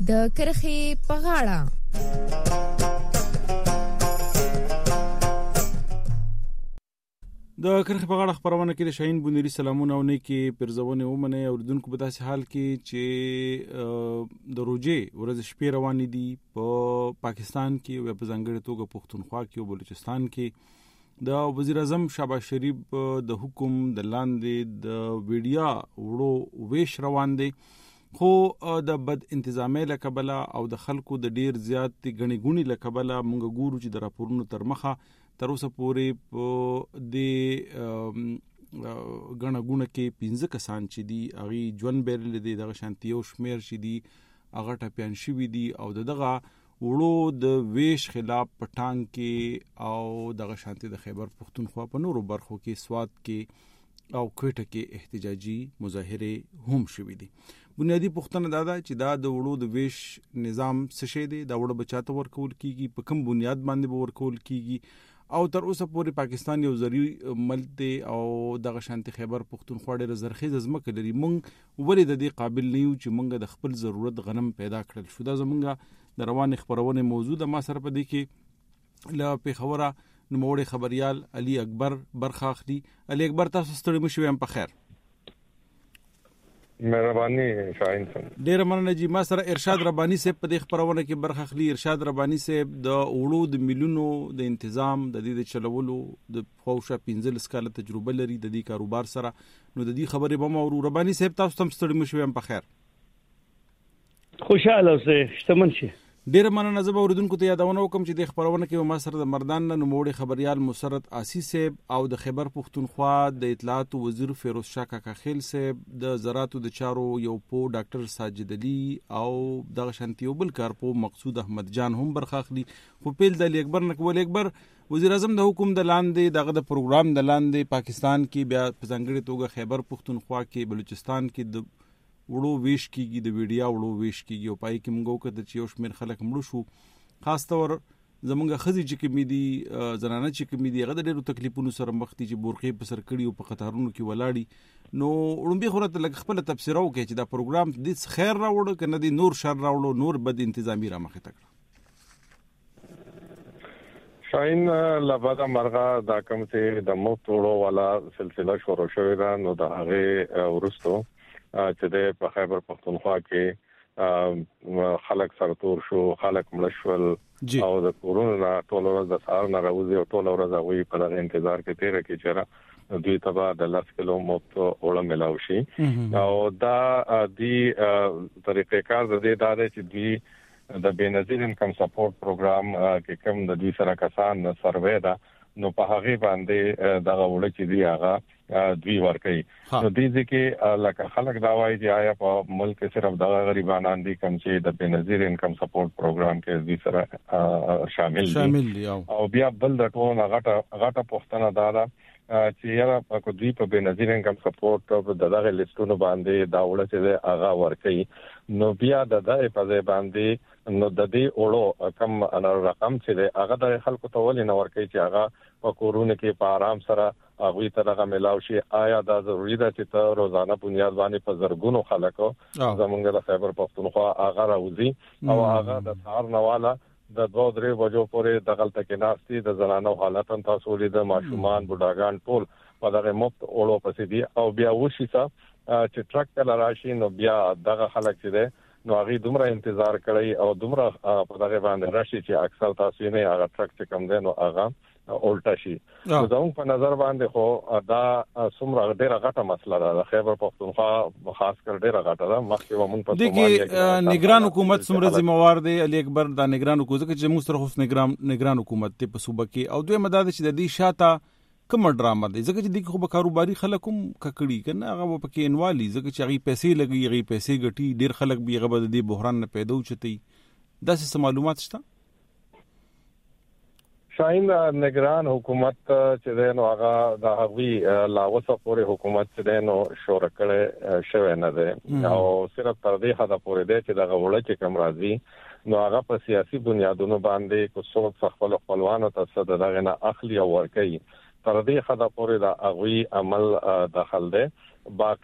د کرخي په غاړه. د کرخي په غاړه خبرونه کې د شاهین بونيري سلامونه او نیکی پرزونه ومنه اوردونکو په داسې حال کې چې د روجي ورځ شپې روان دي په پاکستان کې او په ځانګړي توګه پښتونخوا کې او بلوچستان کې د وزیر اعظم شهباز شریف د حکم د لاندې د ویډیا وړو ویش روان دي خو د بد انتظامی له کبله او د خلکو د ډیر زیات غنی غونی له کبله مونږ ګورو چې د راپورونو تر مخه تر اوسه پورې په د غنغونه کې 15 کسان چې دي اغي ژوند بیرل دي دغه شانتیو شمیر شي دي اغه ټپيان شوی دي او دغه وړو د ویش خلاف پټان کې او دغه شانتي د خیبر پختونخوا په نورو برخو کې سواد کې او کوټه کې احتجاجي مظاهره هم شوی دي. بنیادی پختنه دا چې دا د وړو د ویش نظام څه شي دی دا وړو بچاته ورکول کیږي په کوم بنیاد باندې ورکول کیږي او تر اوسه پورې پاکستان یو زری ملک دی او دغه شانتي خیبر پختونخوا ډېر زرخیز ځمکه لري مونږ ولې د دې قابل نه یو چې مونږ د خپل ضرورت غنم پیدا کړل شو دا زمونږ د روان خبرونه موضوع د ما سره په دې کې له پیښوره نوموړي خبريال علي اکبر برخه اخلي. علي اکبر تاسو ستړي مشو یم په خیر. مهرباني شاهین صاحب ډیر مننه جی. ما سره ارشاد ربانی صاحب په دې خبرونه کې برخه اخلي. ارشاد ربانی صاحب د وړو د ملیونو د تنظیم د دې چلولو د خوښه 15 سکاله تجربه لري د دې کاروبار سره نو د دې خبرې به مو ربانی صاحب تاسو تم ستړي مشو یم په خیر. خوشاله اوسئ شتمن شئ. ډیر مننه زه به اوریدونکو ته یادونه وکم چې د خبرونه کې ما سره د مردان نوموړي خبريال مسرت آسی صاحب او د خیبر پختونخوا د اطلاعات وزیر فیروز شاه کاکخیل صاحب د زراعت د چارو یو پو ډاکټر ساجد علي او د شانتیو بل کارپو مقصود احمد جان هم برخه اخلي. خو پیل د علي اکبر نکول اکبر وزیر اعظم د حکومت د لاندې دغه د پروګرام د لاندې پاکستان کې بیا په ځانګړي توګه خیبر پختونخوا کې بلوچستان کې د وړو ویش کیږي د ویډیا وړو ویش کیږي او پای کې موږ وکړه چې یو شمیر خلک مړ شو خاص طور زمونږ خزي چې کمیدي زنانه چې کمیدي هغه د ډېرو تکلیفونو سره مخ دي چې بورخي په سر کړي او په قطارونو کې ولاړی نو وړومبي خورته لګ خپل تفسیر وکړي چې دا پروګرام د خیر راوړ کنه د نور شر راوړ نور بد انتظامی را مخه تکړه. شاهین لبدا مرغه دا کوم چې د موټورو والا سلسله شروع شوې ده نو د هغه ورستو چې د په خیبر پختونخوا کې خلک سرتور شو خلک ملشول او د کورونا ټول ورځ د سهار نه راوځي او ټول ورځ هغه په دغه انتظار کې تیر کې چیرې دوی تبا د 10 کیلو مفت اوړه ملاو شي او دا دی طریقې کار د دې داده چې دوی د بنظیر انکم سپورټ پروګرام کې کوم د دوی سره کسان سروې ده نو په هغه باندې دغه وړ چې دی هغه دوی ورکي نو دې کې لکه خلک دا وایي چې آیا په ملک کې صرف دغه غریبانان دي کوم چې د بنظیر انکم سپورټ پروګرام کې دوی سره شامل دي او بیا بل د ټولو غټه پښتنه دا چې یاره په دوی په بنظیر انکم سپورټ د دغه لیستونو باندې دا وړ چې هغه ورکي نو بیا د دغه په ځای باندې نو د دې وړو کم رقم چې هغه د خلکو ته ولې نه ورکي چې هغه په کورونا کې په آرام سره هغه ته دغه ملاو شي آیا دا ضروری ده چې ته روزانه بنیاد باندې په زرګونو خلکو زمونږ د خیبر پختونخوا هغه راوځي او هغه د سهار نواله د 2-3 بجو پورې د غلطه کې ناشتي د زنانو حالت تاسو لید ماشومان بډاګان ټول په دغه مفت اورو پسې دي او بیا وشي چې ټرک کله راشي نو بیا دغه خلک چې نو هغه دومره انتظار کوي او دومره په دغه باندې راشي چې اکثر تاسو نه هغه ټرک چې کم دی نو هغه اولټا شي نو زموږ په نظر باندې خو دا څومره ډیره غټه مسله ده خیبر پختونخوا خاص کر ډیره غټه ده مخکې ومن په دغه نگران حکومت څومره ذمہوار دی علي اکبر دا نگران حکومت چې موږ سره خو نگران حکومت ته په صوبه کې او دوی مدد چې د دې شاته کوم ډرامه دی ځکه چې دغه خو به کاروباري خلک هم ککړي کنه هغه پکې انوالي ځکه چې هغه پیسې لګي هغه پیسې ګټي ډیر خلک به هغه د بحران نه پیدا وچتي دا څه معلومات شته شاین نگران حکومت چې دنو هغه د هغوی لاوسه پورې حکومت چې دنو شور کړي شوی نه ده او صرف تر دې حدا پورې ده چې د غوړه چې کم راځي نو هغه په سیاسي بنیادونو باندې کو څوک خپل خپلوانو ته څه دغه نه اخلي او ورکي تر دې حدا پورې د هغوی عمل داخل ده باقي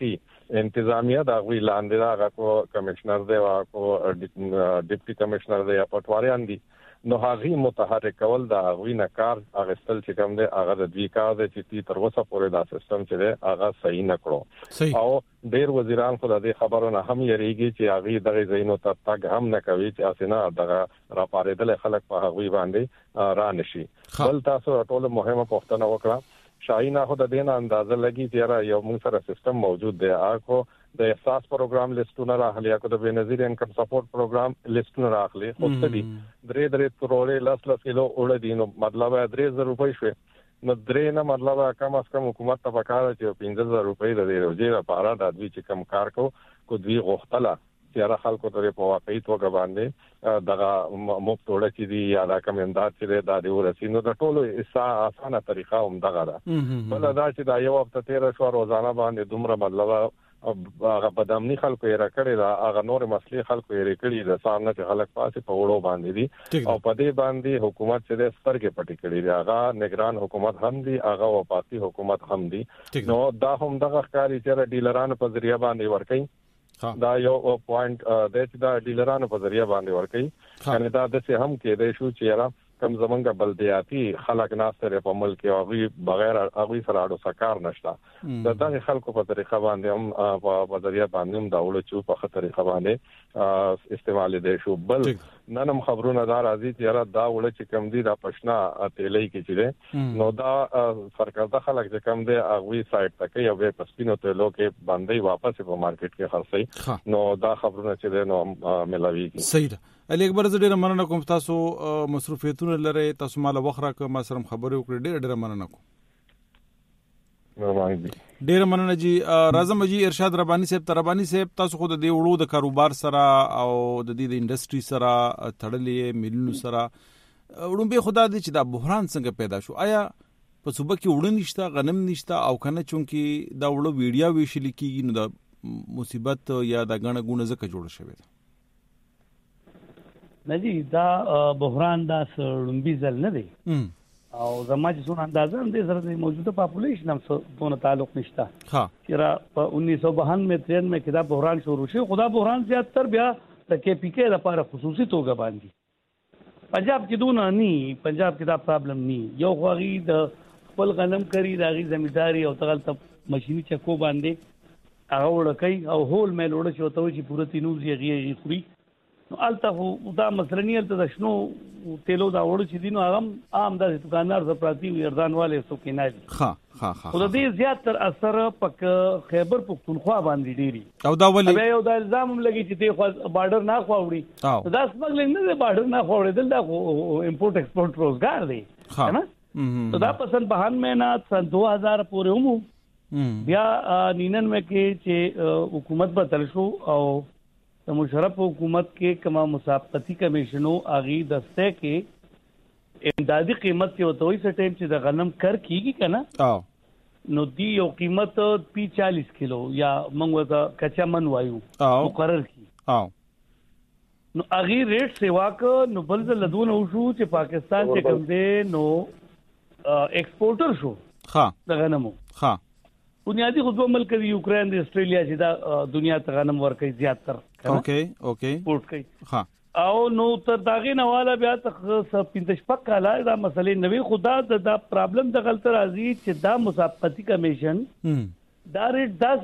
انتظامیه دا غوي لاندې دا کو کمشنر دی او کو ډیپټي کمشنر دی یا پټواریان دي نو هغه متحرک کول دا غوي نه کار اغستل چې کوم دی هغه د دوی کار دی چې تر اوسه پورې دا سیستم چې دی هغه صحیح نه کړو او ډیر وزیران خو د خبرونه هم یریږي چې هغه دغه زینو ته تاګ هم نه کوي چې اسنه دغه را پارېدل خلک په هغه باندې را نشي بل تاسو ټول مهمه پوښتنه وکړه شاهینه خو د دینه اندازه لګي چې یو موږ سره سیستم موجود دی هغه د احساس پروګرام لیستونه راغلي یا د بنظیر انکم سپورټ پروګرام لیستونه راغلي خو څه دي درې کروڑې لاس کیلو اورې دي نو مطلب 3000 روپۍ شوي نو درې نه مطلب کم از کم حکومت ته پکاره چې 15000 روپۍ د روزي لپاره د دوی چې کم کار کو دوی غوښتله چې را خلکو ته په واقعي توګه باندې دغه مفتوړه چې دی یا دا کم امداد چې دا دی ورسینو د ټولو اسانه طریقه هم دغه ده بل دا چې دا یو هفته 13 شو روزانه باندې دومره مطلب هغه بدامني خلکو یې راکړي دا هغه نور مسلې خلکو یې راکړي د سامنے چې خلک پاسه په وړو باندې دي او په دې باندې حکومت چې د سترګې پټې کړي دی هغه نگران حکومت هم دي هغه وفاقي حکومت هم دي نو دا هم دغه ښکاری چې ډیلرانو په ذریعہ باندې ورکړي دا یو پوینټ د چې دا ډیلرانو په ذریعہ باندې ورکړي یعنی دا د څه هم کې د شو چې کم زمونږه بلدیاتي خلک ناستره په ملک او غي بغیر هغه سره اړو سکار نشته د دغه خلکو په طریقه باندې هم په ذریعہ باندې هم دا وړو چې په خطر باندې استعمال دي شو بل ننم خبرونه دا راځي چې دا وړو چې کم دي دا پښنا تیلې کې چې نو دا سرکارته خلک چې کم دي هغه سایت ته کې یو په سپینو تیلو کې باندې واپس په مارکیټ کې خرڅي نو دا خبرونه چې نو ملاويږي صحیح ده علي اکبر زه ډیره مننه کوم تاسو مصروفیتونه لري تاسو مال وخره کوم ما سره خبرې وکړې ډیره مننه کوم ډیره مننه جی راځم جی ارشاد ربانی صاحب تاسو خو د دې وړو د کاروبار سره او د دې د انډستری سره تړلې ملونو سره وړم به خدا دې چې دا بحران څنګه پیدا شو آیا په صوبه کې وړو نشته غنم نشته او کنه چونکی دا وړو ویډیا ویشل کیږي نو د مصیبت یا د غنه غونه زکه جوړ شوی ندی دا بحران دا سړمبي ځل نه دی او زما چې څونه اندازه هم دې سره د موجوده پاپولیشن هم څونه تعلق نشته چې را په 1992 کې دا بحران شروع شو خدا بحران زیاتره بیا د کې پی کې لپاره خصوصي توګه باندې پنجاب کې دونه ني پنجاب کې دا پرابلم ني یو غوغي د خپل غنم کری د غي زمینداری او تغل ته ماشيني چکو باندې هغه وړکې او هول مې وړ شو ته چې پوره تینوز یې خوري نو الته دا مسلنی الته د شنو تیلو دا وړو چې دینو هغه عام د دکاندار ز پراتی اردان والے سو کې نه دي خو د دې زیات تر اثر پک خیبر پختونخوا باندې ډیری او دا ولې بیا یو د الزام لګی چې دی خو بارډر نه خواوړي دا سمګلنګ نه بارډر نه خواوړي دل دا امپورټ ایکسپورټ روزګار دی نه دا پسند بهان مهینه سن 2000 پورې هم بیا 99 کې چې حکومت بدل شو او د مشرف حکومت کې کما مسابقتی کمیشنو اغي دسته کې امدادي قیمت یو توي څه ټیم چې د غنم کر کیږي کنه نو دی یو قیمت 40 کیلو یا موږ ته کچا من وایو مقرر کی نو اغي ریټ سیوا کو نو بل لدون وشو چې پاکستان چې کوم دی نو ایکسپورټر شو د غنمو بنیادی خو دوه ملک دی یوکرين دی استرالیا چې دا دنیا ته غنم ورکې زیات تر اوکے پورت کوي او نو تر داغه نواله بیا ته 15 کاله دا مسلې نوې خدا دا پرابلم د غلط راځي چې دا مسابقتی کمیشن دا ریټ دا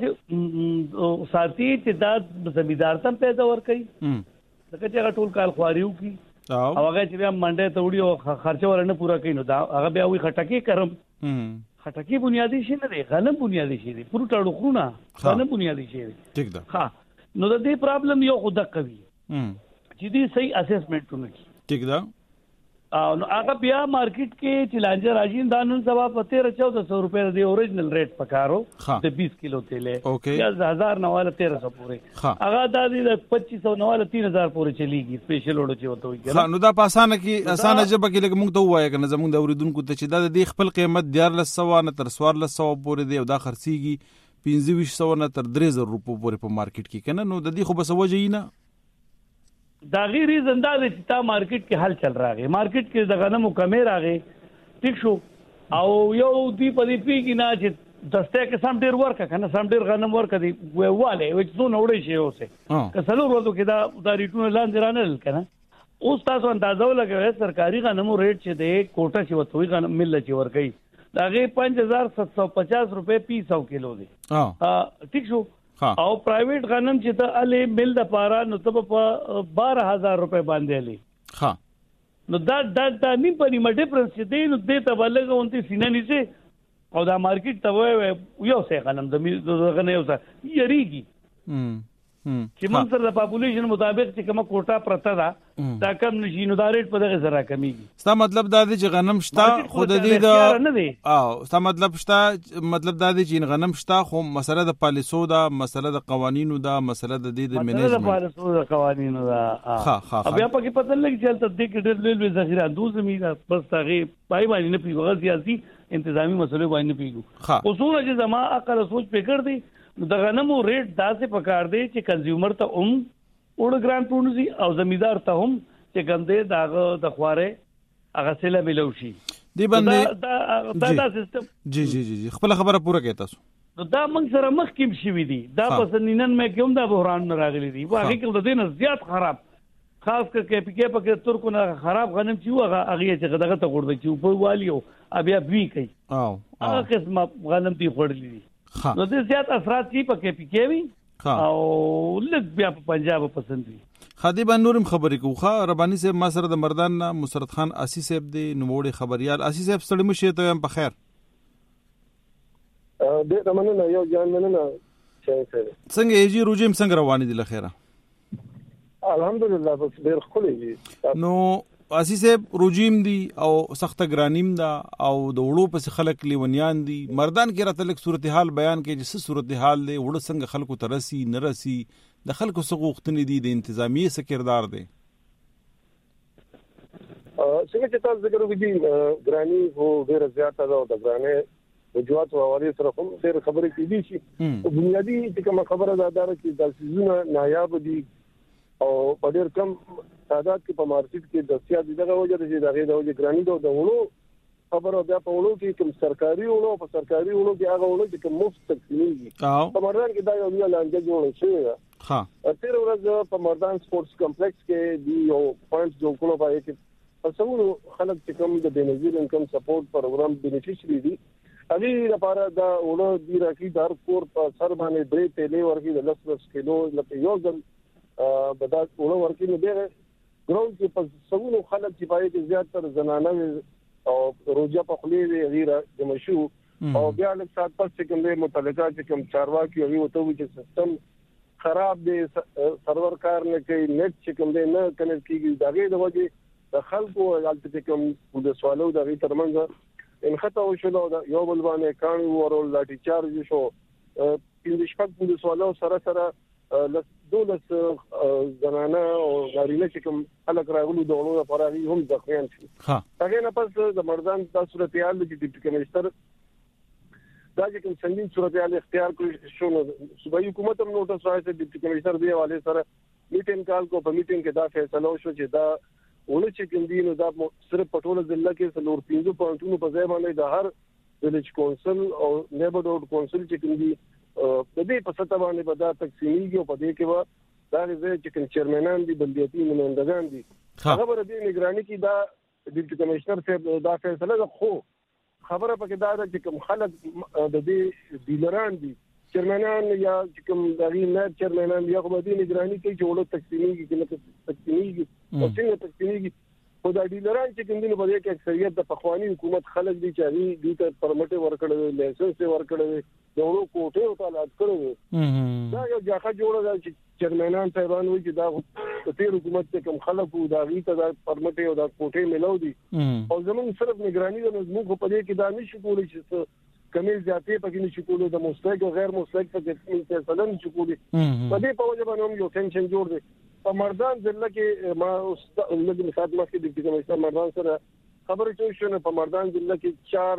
ساتي چې دا زمیدار تم پیدا ور کوي ځکه چې هغه ټول کال خواریو کی او هغه چې بیا منډه ته وړي او خرچه ورنه پورا کوي نو دا هغه بیا وی خټکی کرم خټکی بنیادی شي نه دی غنم بنیادی شي دی پورو ټړو خونه غنم بنیادی شي دی ٹھیک ده ها نو د دې پرابلم یو خود کوي چې دې صحیح اسسمنټونه کی ٹھیک ده او نو هغه بیا مارکیټ کې چې لانجه راځي دا نن سبا په 1300 روپے د اوریجنل ریټ پکارو د 20 کیلو تیل یا 1000 نواله 1300 پورې هغه د 2500 نواله 3000 پورې چلیږي سپیشل وړو چې وته وي نو دا په اسانه جبه کې لکه موږ ته وایي کنه زموږ د اوریدونکو ته چې دا د خپل قیمت 1400 نه تر 1400 پورې دی او دا خرڅيږي 2500 نه تر 3000 روپو پورې په مارکیټ کې کنه نو د دې خو بس وجه نه دا غیر زنده د چې مارکیټ کې حل چل راغی مارکیټ کې د غنمو کمې راغی ټیک شو او یو دی په دې پیګی نه چې دسته کې سم ډیر ورکه کنه سم ډیر غنم ورکه دی واله وچ څو نوړې شي اوسه که څلور ورځو کې دا ریټونه لاندې رانل کنه اوس تاسو اندازو لګوي سرکاري غنمو ریټ چې دی کوټه چې وتوي غنم مل چې ورګي داغه 5750 روپے پیس او کیلو دی ٹھیک شو او پرایویټ غنم چې ته علي مل د پارا نو ته په 12000 روپے باندې علي نو دا نیم په نیمه ډیفرنس چې دی نو دې ته بلګه اونته سینه نيسه او دا مارکیټ ته یو څه غنم د غنه یو څه یریږي چې موږ سره د پاپولیشن مطابق چې کومه کوټه پرته ده دا کم نشي نو دا ریټ په دغه سره کمیږي ستا مطلب دا دی چې غنم شته خود دې دا ستا مطلب دا دی چې غنم شته خو مسله د پالیسو دا مسله د قوانینو دا مسله د دې د منیجمنت د پالیسو د قوانینو دا بیا پکې پته لګي چې تل دې کې ډېر لوی ذخیره دوه زمينه بس هغه پای باندې نه پیږي سیاسي انتظامی مسلې باندې نه پیږي اصول چې زما عقل سوچ پکړ دی د غنمو ریټ داسې پکار دی چې کنزیومر ته وړ ګران پونځي او زمیدار ته هم چې ګندې داغه د خواره هغه سره ملو شي دی باندې دا سیستم جی خپل خبره پوره کوي تاسو دا موږ سره مخکیم شوی دی دا پسنینن مې کوم دا بحران راغلی دی واقعي کې د دې نه زیات خراب خاص کر کې پکې پکې ترکو نه خراب غنم چې هغه چې دغه ته ورده چې په والیو بیا بي کوي هغه قسمه غنم دی خورلې دي نو دې زیات اثرات کی پکې پکې وي او لږ بیا په پنجاب پسند وي خادي باندې خبرې کوخه رباني صاحب ما سره د مردان مسرت خان اسی صاحب دی نوموړي خبريال اسی صاحب ستړي مشه ته په خیر دې تمنه یو ځان مننه څنګه ایجی روجیم څنګه روان دي لخيره الحمدلله بس ډیر خولې دي نو اسی صاحب روجیم دی او سخت ګرانیم دا او د وړو په خلک لیونیان دي مردان کې راته لک صورتحال بیان کې چې صورتحال دی وړو څنګه خلکو ترسي نرسي د خلکو سغوختنی دي د انتظامی سکردار دی څنګه چې تاسو ذکر وکړي ګرانی هو ډیر زیاته ده او د ګرانه وجوهات او حواله سره هم ډیر خبرې کیدي شي بنیادی کوم خبره ده چې د سيزونه نایاب دي او په ډیر کم تعداد کې په مارکیټ کې دستیاب دي دغه وجه چې دغه د وجه ګرانی د وړو خبره بیا په وړو کې کوم سرکاري وړو په سرکاري وړو کې هغه وړو چې کوم مفت تقسیمېږي په مردان کې دا یو لانجه جوړ شوی ده تیر ورځ په مردان سپورتس کمپلیکس کې دی یو پوینټ جوړ کړو پای کې څومره خلک چې کوم د بنزیر انکم سپورټ پروګرام بینیفیشري دي هغه لپاره دا وړو دی راکې دار کور په سر باندې درې تیلې ورکې د 10 کیلو لکه یو ځل بدات وړو ورکې نه دی ګراوند کې په څومره خلک چې پای کې زیاتره زنانه او روجا په خلی غیره جمشو او بیا له سات پس کوم له متعلقه چې کوم چارواکي هغه وته چې سیستم خراب دی سرور کار نه کوي نت چې کوم نه کنیکټ کیږي دغه د وجه د خلکو حالت کوم د سوالو د غي ترمنځ ان خطا وشو یو بل باندې کانو ورول لاټي چارج شو په شپږ د سوالو سره دولت زنانه او غاریله چې کوم خلک راغلو دغه لپاره هم ځخیان شي هغه نه پس د مردان د صورتحال د ډیپټي کمشنر دا چې کوم څنګه صورتحال اختیار کړی شو نو صوبایي حکومت هم نوټس راځي ډیپټي کمشنر دی حواله سره میټینګ کال کو په میټینګ کې دا فیصله وشو چې دا ونه چې کوم دی نو دا صرف پټوله ضلع کې څلور 5 پوینټونو په ځای باندې د هر ویلج کونسل او نیبرهډ کونسل چې کوم دی په دې په سطح باندې به دا تقسیمېږي او په دې کې به دا چې کوم چیرمنان دي بلدیاتي نمائندگان دي هغه به د نگراني کې دا ډیپټي کمشنر صاحب دا فیصله خو خبره پکې دا چې کوم خلک د دې ډیلران دي چیرمنان یا کوم دغه نه چیرمنان یا کوم دي نگراني کوي چې ولې تقسیمېږي او څنګه تقسیمېږي خو دا ډیلران چې کوم دي په دې کې اکثریت د پخوانی حکومت خلک دي چې دې ته پرمټ ورکړل لایسنس ورکړل دغه کوټه او تعلق کړو دا یو ځکه جوړه ده چې چیرمنان صاحبان وایي چې دا تیر حکومت ته کوم خلکو دا غي ته دا پرمټ او دا کوټه ملو دي او زموږ صرف نگراني د موږ په دې کې دا نشو کولای چې کمیل ذاتي پکې نشو کولای د مستحق او غیر مستحق په فیصله نشو کولای په دې په وجه باندې یو ټینشن جوړ دی په مردان ضلع کې ما لږ مثال مخکې د کمشنر مردان سره خبرې شوې په مردان ضلع کې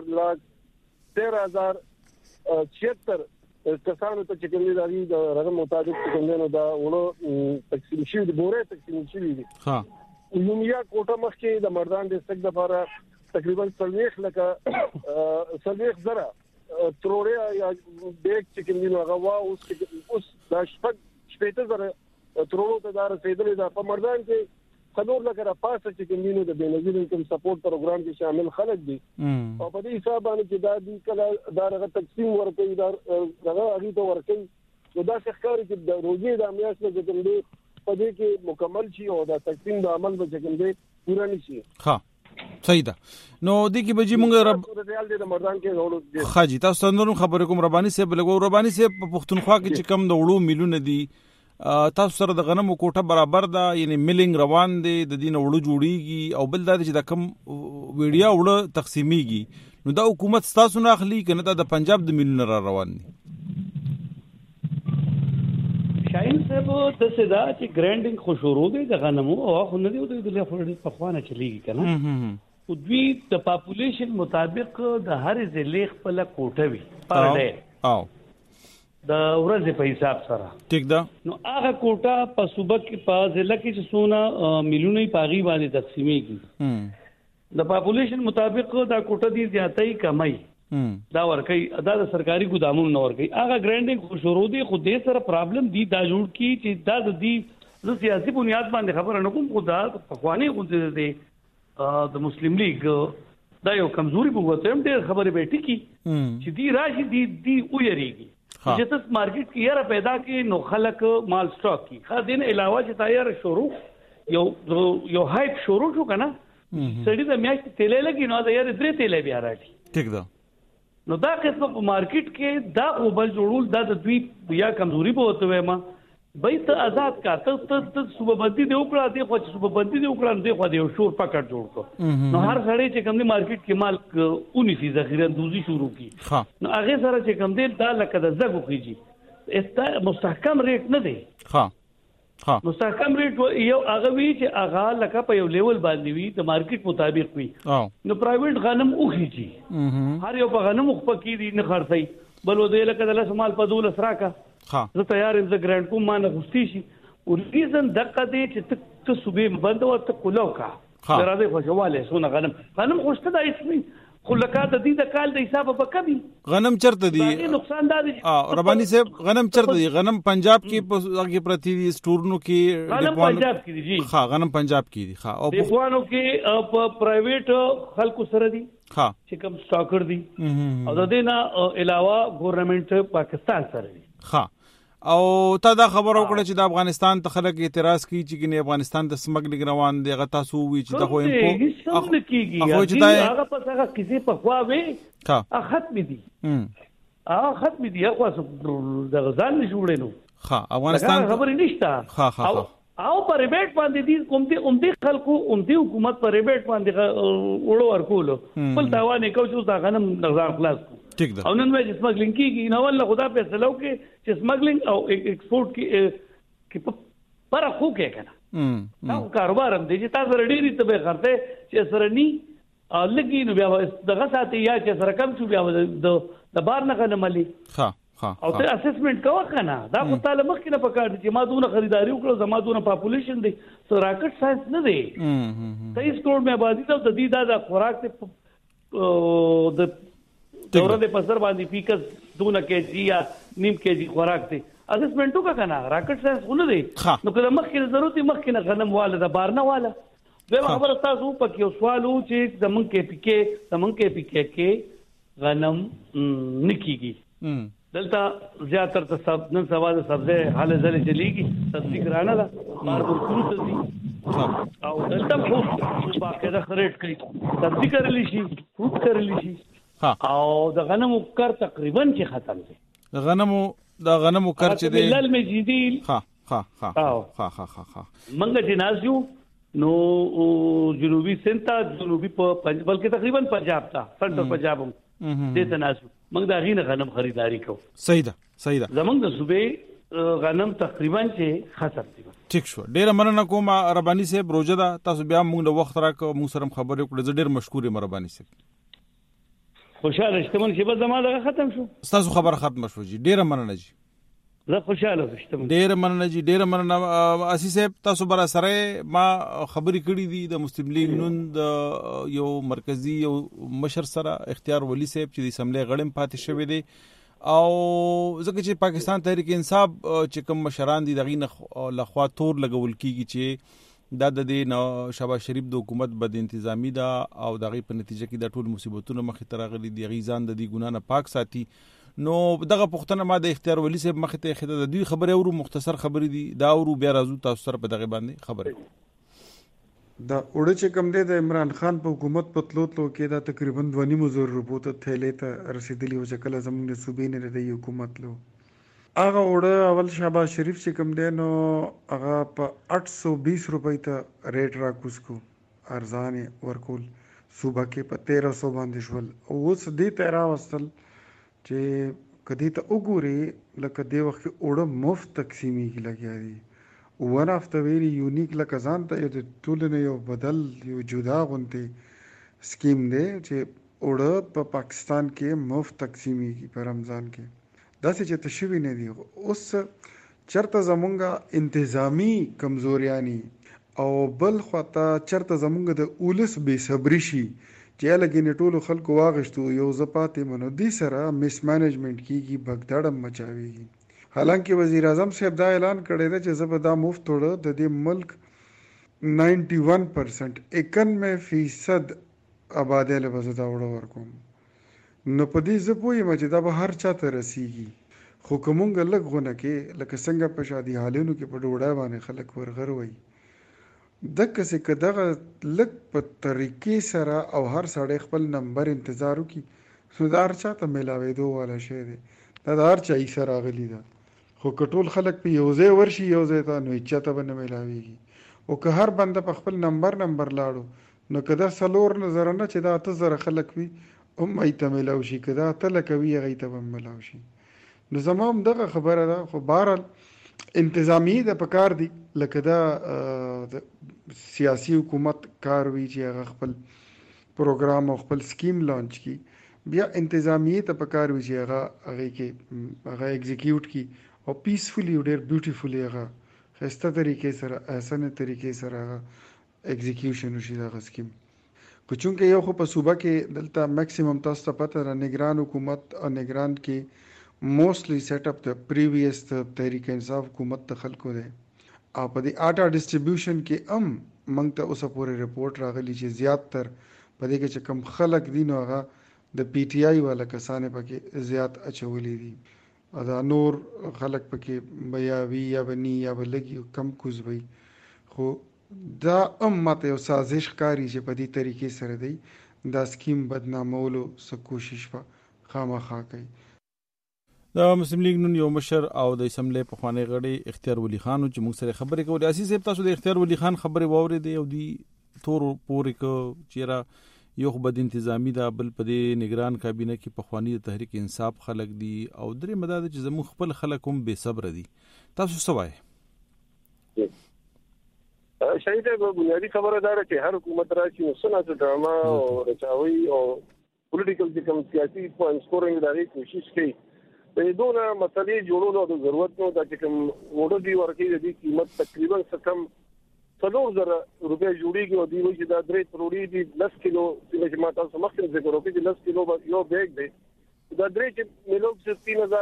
4,13,076 کسانو ته چې کوم دي د رقم مطابق کوم نه دا ورو تقسیم شي د بوره تقسیم شي دي ها یومیا کوټه مخکې د مردان ډیسټریکټ لپاره تقریبا 30 لکه 30 زره تروړه یا بیگ چې کوم دی نو هغه وا اوس دا شپته زره تروړو ته دا رسیدلې دا په مردان کې څلور لکه پاسه چې کوم دی نو د بنظیر انکم سپورټ پروګرام کې شامل خلک دي او په دې حساب باندې چې دا دی کله دا رغه تقسیم ورکوي دا هغه اړي ته ورکوي نو دا ښکاري چې د روزي د امیاس نه کوم دی په دې کې مکمل شي او دا تقسیم د عمل به کوم دی پورا نشي. ها صحیح ده. نو د کی بجې مونږ رب ریال د مردان کې غوړو خاجي تاسو نن خبرې کوم رباني صاحب لګو رباني صاحب په پښتونخوا کې چې کم د وړو میلونه دي تاسو سره د غنمو کوټه برابر ده یعنی میلینګ روان دي د دین وړو جوړیږي او بل دا چې د کم ویډیا وړو تقسیمیږي نو دا حکومت تاسو نه اخلي کنه دا د پنجاب د میلونه را روان دي. شاین صاحب د صدا چې ګرانډینګ خو شروع دی د غنمو او خو نه دی د لفړ په خوانه چلیږي کنه او دوی د پاپولیشن مطابق د هر ضلع خپل کوټه وي پر ډے او د ورځې په حساب سره ٹھیک ده نو هغه کوټه په صوبه کې په ضلع کې چې سونه میلیونه پاغي باندې تقسیمېږي د پاپولیشن مطابق دا کوټه دي زیاتای کمای دا ورکي دا د سرکاري ګودامونو نه ورکي هغه ګرانډینګ خو شروع دي خو دې سره پرابلم دي دا جوړ کی چې دا د دې د سیاسي بنیاد باندې خبره نه کوم خو دا پخوانی غونډه دي د مسلم لیگ دا یو کمزوري بوته هم ډېر خبره به ټکی چې دی راشي دی ویریږي چې تاسو مارکیټ کې یاره پیدا کې نو خلک مال سٹاک کی خا دین علاوه چې تیار شروع یو هایپ شروع شو کنه سړی د میاشت تیلې لګي نو دا یاره درې تیلې بیا راځي ټیک ده نو دا قسم په مارکیټ کې دا اوبل جوړول دا د دوی یا کمزوري بوته وای ما بای ته آزاد کا ته صوبه بندي دی وکړه دی خو صوبه بندي دی وکړه دی خو دی شور پکړ جوړ کو نو هر سړی چې کوم دی مارکیټ کې مال اونې سي ذخیره دوزي شروع کی نو هغه سره چې کوم دی دا لکه د زګو کیږي استا مستحکم ریټ نه دی ها مستحکم ریټ یو هغه وی چې هغه لکه په یو لیول باندې وي د مارکیټ مطابق وي نو پرایویټ غنم اوخیږي هر یو په غنم خو پکې دي نه خرڅي بل ودې لکه د لاس مال په دول سراکا زه تیار یم زه ګرانډ کوم ما نه غوستي شي او ریزن دقه دی چې ته صوبې بند او ته کولو کا راځي خوشواله سونه غنم خوشته د اسمي خو لکه د دې د کال د حساب په کمی غنم چرته دي نقصان دا دي رباني صاحب غنم چرته دي غنم پنجاب کې هغه پرتی دي سټورنو کې غنم پنجاب کې دي ها غنم پنجاب کې دي ها او دیوانو کې په پرایویټ خلکو سره دي ها چې کوم سٹاکر دي او د دې نه علاوه ګورنمنت پاکستان سره دي ها او تا دا خبر وکړه چې د افغانستان ته خلک اعتراض کوي چې ګنې افغانستان ته سمګلینګ روان دي غتا سو وی چې د خو هغه کیږي هغه په هغه کسی په خوا وي ختم دي ختم دي هغه د غزان جوړې نو افغانستان خبر نشته او پر ریبیټ باندې دي کوم دي خلکو حکومت پر ریبیټ باندې وړو ورکول بل تاوان کو چې دا غنم نظام خلاص او نن وایي چې سمګلینګ کیږي نو ول خدا په فیصلو کې چې سمګلینګ او ایکسپورټ کې پر خو کې کنه دا کاروبار هم دي چې تاسو ډېری ته به خرته چې سره ني لګي نو بیا دغه ساتي یا چې سره کم شو بیا د بار نه غنم ملي او ته اسسمنت کوه کنه دا خو تعالی مخکې نه پکار دي چې ما دونه خریداري وکړو زما دونه پاپولیشن دی سو راکټ ساينس نه دی 23 کروڑ مې آبادی ته د دې دا خوراک ته د دورة د پسر باندې پیکس دونه کېجی یا نیم کېجی خوراک دی اسسمنټو کا کنه راکټ ساينس ونه دی نو کله مخکې ضرورت مخکې نه غنم والا د بار نه والا به خبر تاسو پکې یو سوال و چې زمون کې کې غنم نکېږي دلته زیاتر ته نن سبا د سبزی حاله زله چلیږي سبزی ګرانه ده ماربل فروټ دي او دلته خو باقاعده خریټ کوي سبزی کرلی شي فروټ کرلی شي او د غنمو کار تقریبا چې ختم دي د غنمو کار چې دی بلل مجیدیل منګه جنازیو نو جنوبي سنتا جنوبي بلکې تقریبا پنجاب تا سنټر پنجاب دې تناسب موږ دا غینه غنم خریداري کوو صحیح ده زمونږ د صوبې غنم تقریبا چې ختم دي ٹھیک شو ډیره مننه کوم رباني صاحب روزه ده تاسو بیا موږ د وخت راکو موږ سره خبرې کړې ډیر مشکور یم رباني صاحب خوشاله شتمن چې به زما دغه ختم شو تاسو خبر ختم شو جی ډیره مننه جی زه خوشاله شوم. ډېر مننه جی، ډېر مننه اسی صاحب. تاسو برا سره ما خبرې کړې دي د مسلم لیگ نون د یو مرکزی یو مشر سره اختیار ولی صاحب چې د اسمبلی غړم پاتې شوی دی، او ځکه چې پاکستان تحریک انصاف چې کوم مشران دي دغه لخوا تور لګول کیږي چې دا د شهباز شریف د حکومت بد انتظامی ده او دغه په نتیجه کې د ټول مصیبتونو مخې ته راغلي دي، غیزان د دې ګنا نه پاک ساتي. نو دغه پښتنه ما د اختیار ولی صاحب مخې ته خدای د دوی خبره ورو مختصر خبرې دي دا ورو بیا راځو تاسو سره په دغه باندې خبره. دا اوړه چې کوم دی د عمران خان په حکومت په تلو کې دا تقریبا 2.5 زره روپو ته تھیلې ته رسیدلی و چې کله زموږ د صوبې نه د حکومت لو هغه اوړه اول شهباز شریف چې کوم دی نو هغه په 820 روپۍ ته ریټ راکوس کو ارزان ورکول صوبه کې په 1300 باندې شول. اوس دې ته راوستل چې کدی ته وګوري لکه دی وخت اوړه مفت تقسیمي کې لګیا دي. ون اف د ویری یونیک لکه ځان ته یو د ټولنې یو بدل یو جدا غونډې سکیم دی چې اوړه په پاکستان کې مفت تقسیمي کی په رمضان کې داسې چې تشوی نه دی. اوس چرته زمونږه انتظامی کمزوریانی او بل خواته چرته زمونږ د اولس بے صبری شي چې لګینې ټولو خلکو واغشتو یو زپاتې منو دي سره مس مینجمنت کیږي بغدادم مچاويږي. حالانکه وزیر اعظم صاحب دا اعلان کړی دی چې زه به دا مفت وړه د دې ملک 91% 91% آبادی له به دا وړه ورکوم. نو په دې زه پوهیم چې دا به هر چا ته رسیږي، خو که مونږ لږ غونه کې لکه څنګه په شادي حالونو کې په ډوډۍ باندې خلک ورغر وي دغه څه که دغه لږ په طریقې سره او هر سړی خپل نمبر انتظار وکړي نو دا هر چا ته میلاوېدو والا شی دی. دا د هر چا یې سره راغلی ده، خو که ټول خلک په یو ځای ورشي یو ځای ته نو هیچا ته به نه میلاویږي. او که هر بنده په خپل نمبر لاړو نو که دا 4 نظر نه چې دا 8,000 خلک وي هم ای ته میلاو شي، که دا 8 لکه وي هغې ته به هم میلاو شي. نو زما هم دغه خبره ده. خو بهرحال انتظامی د پکار دي لکه دا سیاسي حکومت کار وي چې هغه خپل پروګرام او خپل سکیم لانچ کی، بیا انتظامیه ته پکار وي چې هغه کې هغه ایگزیکیوټ کی او پیسفلی او ډیر بیوټیفلی هغه خسته طریقې سره احسن طریقې سره هغه ایگزیکیوشن وشي دا سکیم. خو چونکه یو خو په صوبه کې دلته میکسیمم تاسو ته پته ده نگران حکومت او نگران کې موستلی سیټ اپ د پریویس تحریک انصاف حکومت ته خلکو ده او په دې آټا ډیسټریبیوشن کې موږ ته اوسه پورې رپورت راغلی چې زیات تر په دې کې چې کم خلک دي نو هغه د پی ټی آی والا کسانه پکې زیات اچولې دي او دا نور خلک پکې بیا وی یا بنی یا بلګي کم کوزوي. خو دا ماته یو سازش کاری چې په دې طریقې سره دی دا سکیم بدنامولو څه کوشش خامخا کوي. د مسلم لیگ نن یو مشر او د اسمبلی په خوانی غړي اختیار ولی خان چې موږ سره خبرې کولې اسی صاحب تاسو د اختیار ولی خان خبرې واورېدې او دی تور پورې کو چیرې یو بد انتظامی دا بل په دې نگران کابینه کې په خوانی د تحریک انصاف خلک دي او درې مدد چې زمو خپل خلک هم بے صبر دي. تاسو څه وایي؟ شاید به بنیادی خبره دا چې هر حکومت راشي نو سنت ډراما او رچاوي او پولیټیکل چې کوم سیاسي پوینټ سکورینګ دغه کوشش کوي په دونه مسلې جوړولو د ضرورت نو د کوم وړو دی ورکې د قیمت تقریبا څه 4,000 روپے جوړیږي او دی چې دا 3 کروڑی دی 10 کیلو چې ما تاسو مخکې ذکر وکړ چې 10 کیلو یو بیگ دی دا 3 چې ملوک سے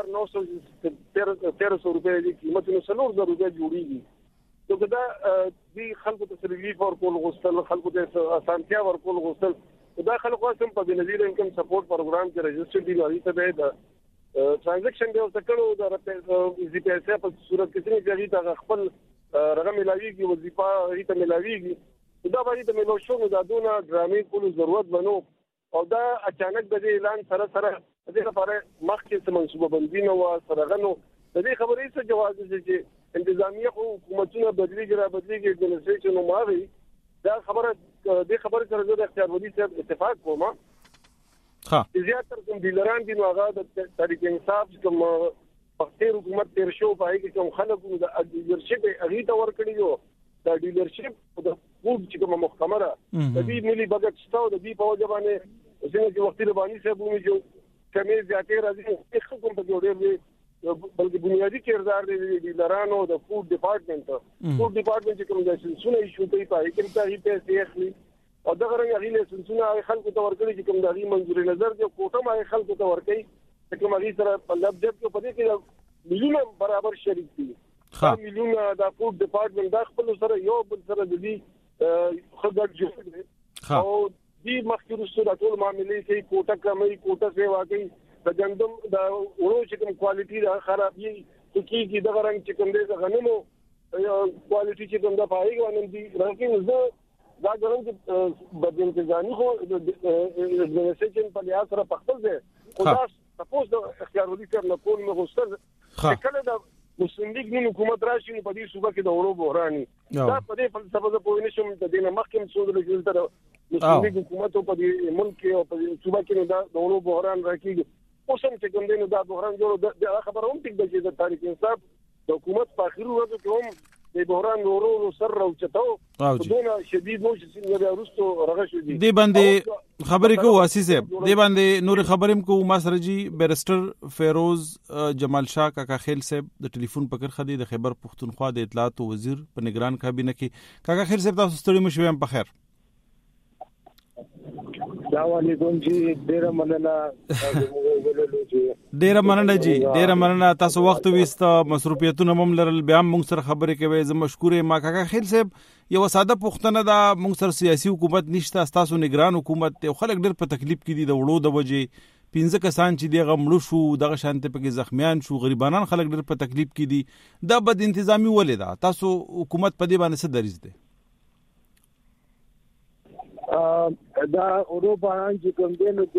3,913 روپے دی قیمت نو 4,000 روپے جوړیږي. نو دا دی خلکو ته ریلیف اور کول غوښتل خلکو ته اسانتیا ورکول غوښتل دا خلکو هم په بنظیر انکم سپورټ پروګرام کې رجسټر دی لري ته دا ټرانزیکشن دی او تکړو دا زی پی ایس په صورت کې چې دا خپل رقم ملاویږي وظیفه ریته ملاویږي دا باندې د ملو شو دا دونه ډرامې کول ضرورت بنو او دا اچانک د اعلان سره د لپاره مخکې څه منصوبه بندي نو سره غنو د دې خبرې څه جواز دي چې انتظامیه حکومتونه بدلیږي اډمنسټریشن نو ماري دا خبره د خبرې سره د اختیار ودی سره اتفاق کوم زیاتره کوم ډیلران دي نو هغه د تحریک انصاف کوم پختې حکومت تیر شو پای کې کوم خلکو د ډیلرشپ اغه ته ورکړي یو د ډیلرشپ د فود چې کوم محکمه را د دې ملي بجټ ستو د دې په وجه باندې څنګه چې وخت رباني صاحب موږ جو کمې زیاتې راځي کوم په جوړې بلکې بنیادی کردار دی د ډیلرانو د فود ډپارټمنټ چې کوم د سنسونه ایشو کوي په کې ته پیسې اخلي او دغه رنګ غیله سنسونه خلکو ته ورکړي چې کوم د غي منظوري نظر کې کوټه ما خلکو ته ورکړي چې کوم غي سره په لبجت کې پدې کې ملیونه برابر شریک دي ملیونه د فود ډپارټمنټ د خپل سره یو بل سره د دې خدای جوړ او دې مخکې رسو ټول معاملې کې کوټه کمې کوټه سي واقعي د ګندم د ورو چې کوم کوالټي دا خرابي چې دغه رنګ چې کوم دې غنمو کوالټي چې کوم د پای غنم دي راکې زه دا ګرم بدن کې ځاني خو د سچن په لحاظ سره پختل دي خدا تاسو د اختیار ودی تر نه کول مې غوښتل کله د مسلم لیگ نو حکومت راشي په دې صوبه کې د ورو بحراني دا په دې فلسفه په وینې شم د دینه مخکې مسعود رجل تر مسلم لیگ حکومت په دې ملک او په صوبه کې د ورو بحران راکېږي اوس هم چې کوم دینه دا بحران جوړ د خبره هم ټیک د چې تاریخ انصاف د حکومت په اخیرو ورځو کې هم د بحران ورو سر راوچتاو دونه شدید نو چې څنګه ورستو رغښ دي دی باندې خبرې کوو اساس دی باندې نور خبرېم کوو ما سره جی بیرسټر فیروز جمال شاه کاکا خیل صاحب د ټلیفون پکړ خدي د خیبر پختونخوا د اطلاعات وزیر په نگران کابینه کې کاکا خیل صاحب تاسو ستړي مشو هم په خیر السلام علیکم جی ډیر مننه جی ډیر مننه تاسو وخت وست مصروفیتونه هم لرل بیا موږ سره خبرې کوي زه مشکور یم کاکا خیل صاحب یو ساده پښتنه دا موږ سره سیاسي حکومت نشته تاسو نگران حکومت ته خلک ډیر په تکلیف کې دي د وړو د وجې 15 کسان چې دغه مړو شو دغه شانته پکې زخمیان شو غریبانان خلک ډیر په تکلیف کې دي دا بد انتظامی ولې ده تاسو حکومت په دې باندې څه دریځ ده دا اروپایان چې کوم دي نو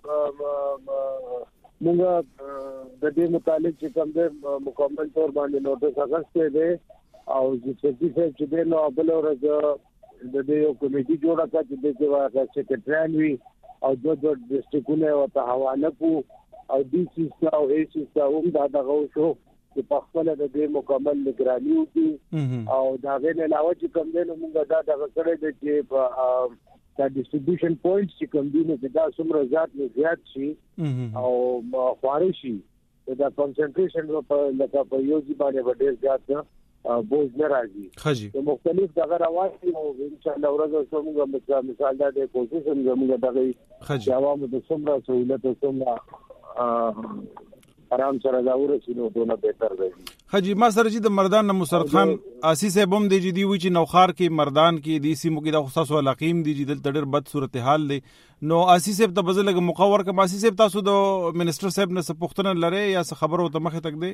موږ د دې متعلق چې کوم دي مکمل تور باندې نوټس اغسته دي او چې دې نو بل ورځ د دې یو کمیټي جوړه کړه چې د دې سیکریټریان وی او د ډیسټریکټونو او ته حواله کو او ډي سی او اي سی هم دا دغه شو چې په خپل د دې مکمل نگراني وکړي او دا غیر علاوه چې کوم دي نو موږ دا دغه کړی دی چې په دا ډیسټریبیوشن پوینټس چې کوم دي نو دا څومره زیات شي او خواري شي دا کنسنټریشن په لکه په یو ځای باندې ډېر زیات بوج نه راځي نو مختلف دغه رواني او ان شاء الله ورځ څنګه مثال دا د کوشش زموږ دغه جواب د څومره سہولت څومره آرام سره دا ورسینو دونه بهتر دی حجی ما سره چې د مردان مسرت خان آسی صاحب هم دی چې دی وی چې نوخار کې مردان کې دی سیمو کې د خصوص علاقیم دی چې دلته ډېر بد صورتحال دی نو آسی صاحب ته بزل مقور ک آسی صاحب تاسو د منسٹر صاحب نه سپوښتنه لري یا څه خبرو ته مخه تک دی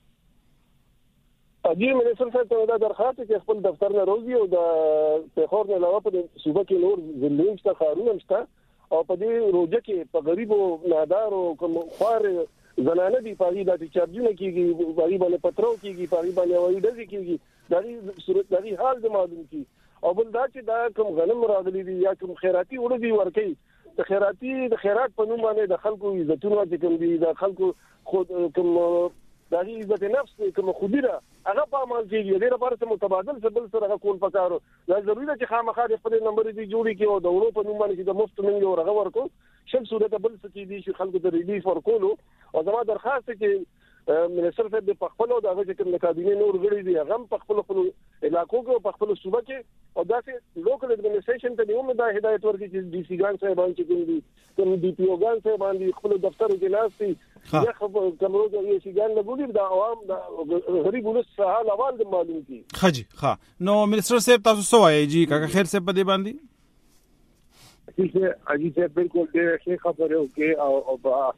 اجي منسٹر صاحب ته دا درخواست چې خپل دفتر نه روزي او د پیښور نه علاوه په صوبه کې نور ضلعي شته خارونه شته او په دې روزه کې په غریبو نادار او کوم خوار زنانه دي پاري د چارجونه کیږي پاري باندې پترو کیږي پاري باندې وایي دځي کیږي دغه صورت دغه حال د معلوم کی او بل دا چې دا کوم غنم راغلي دي یا کوم خیراتي وړي دي ورکي د خیرات په نوم باندې د خلکو عزتونه چې کوم دي د خلکو خود کوم دغه عزت نفس کوم خودیره هغه په عمل کېږي د لپاره چې متبادل څه بل سره کول پکارو دا ضروري ده چې خامخا د خپل نمبر دي جوړي کې او د اورو په نوم باندې چې د مفت منګ ورغه ورکو شل صورت بل څه کې دي چې خلکو ته ریلیف ورکولو او زما درخواست کې منسٹر صاحب په خپل او دغه چې کوم کابینه نور غړي دي هغه په خپل علاقو کې په خپل صوبه کې او داسې لوکل ایڈمنسټریشن ته نیوم دا هدایت ورکړي چې ډي سی ګان صاحب باندې کوم دي کوم ډي پی او ګان صاحب باندې خپل دفتر کې ناشتي یا خبر کومو چې سی ګان لګولي دا عوام د غریب ولس حال احوال د معلوم کی خجی نو منسٹر صاحب تاسو سو وایي جی کاکا خیر صاحب په دې باندې چې اجي صاحب بالکل ډېر ښه خبره وکي او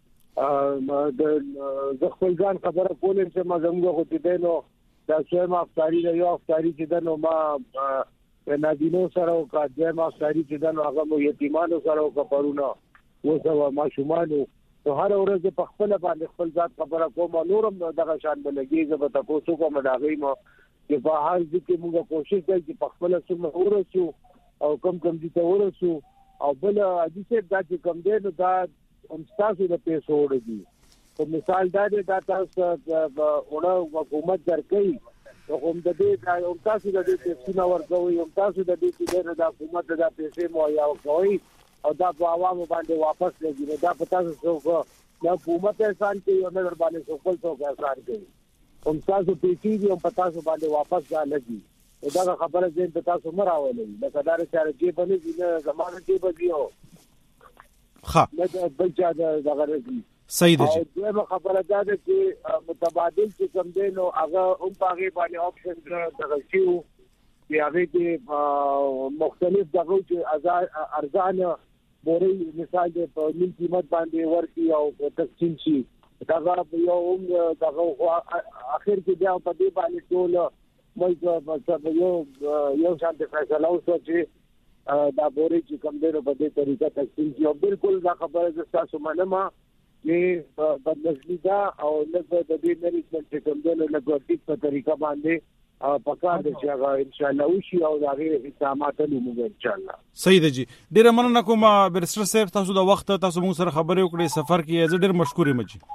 د خپل ځان خبره کولم چې ما زموږ خو دې نو دا شوم افطاری یو افطاری چې نو ما نادینو سره او قاضي ما افطاری چې نو هغه مو یتیمانو سره او کپرونه وسو ما شومانو ته هر ورځ په خپل باندې خپل ذات خبره کوم نورم دغه شان بلګي زه به تاسو کوم داغي مو چې په حال کې موږ کوشش کوي چې په خپل سم ورسو او کم دي ته ورسو او بل اجي صاحب دا چې کم دی نو دا هم تاسو د پیسو وړي په مثال دا د تاسو وړو حکومت درکې هم د دې دا هم تاسو د دې پیسې ورکوي هم تاسو د دې چې د حکومت د پیسې مو یا کوي او دا په عوامو باندې واپس لګي دا په تاسو څو د حکومت احسان کوي او نه باندې څوک احسان کوي هم تاسو پیټي هم تاسو باندې واپس راځي دا خبره زين ته تاسو مراولې د قدار سره کې باندې د زمانه کې بدیو ها دا بل چا دا غره صحیح دی دا خبره ده چې متبادل چې کوم دی نو هغه هم پاغي باندې اپشن دغه شیو چې هغه کې مختلف دغه چې ارزانه بوري مثال په نیم قیمت باندې ورکی او تقسیم شي دا یو دغه اخر کې بیا په دې باندې ټول مې یو شان د فیصله اوسه چې دا بوري چې کوم دی په دې طریقه تقسیم شي او بالکل دا خبره زه تاسو منم چې بدلشي دا او لږ د دې مریض چې کوم دی له ګوتیک په طریقه باندې پکار دي چې هغه ان شاء الله وشي او دا غي اقدامات لومو ان شاء الله صحیح دی جی ډیر مننه کوم برسټر صاحب تاسو د وخت تاسو موږ سره خبرې وکړې سفر کې زه ډیر مشکور یم جی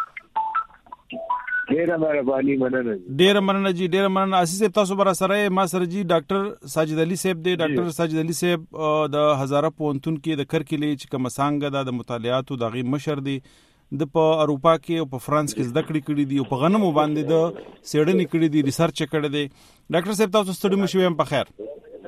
ډیر مننه جی ډیر مننه اساس تاسو برا سره ما سره جی ډاکټر ساجد علي صاحب دی ډاکټر ساجد علي صاحب د هزاره پونتون کې د کرکلې چې کوم څنګه د مطالعاتو دغه مشر دی د په اروپا کې او په فرانس کې زده کړې دي او په غنمو باندې د سیډنی کړې دي ریسرچ کړې دي ډاکټر صاحب تاسو ستړي مشوي هم په خیر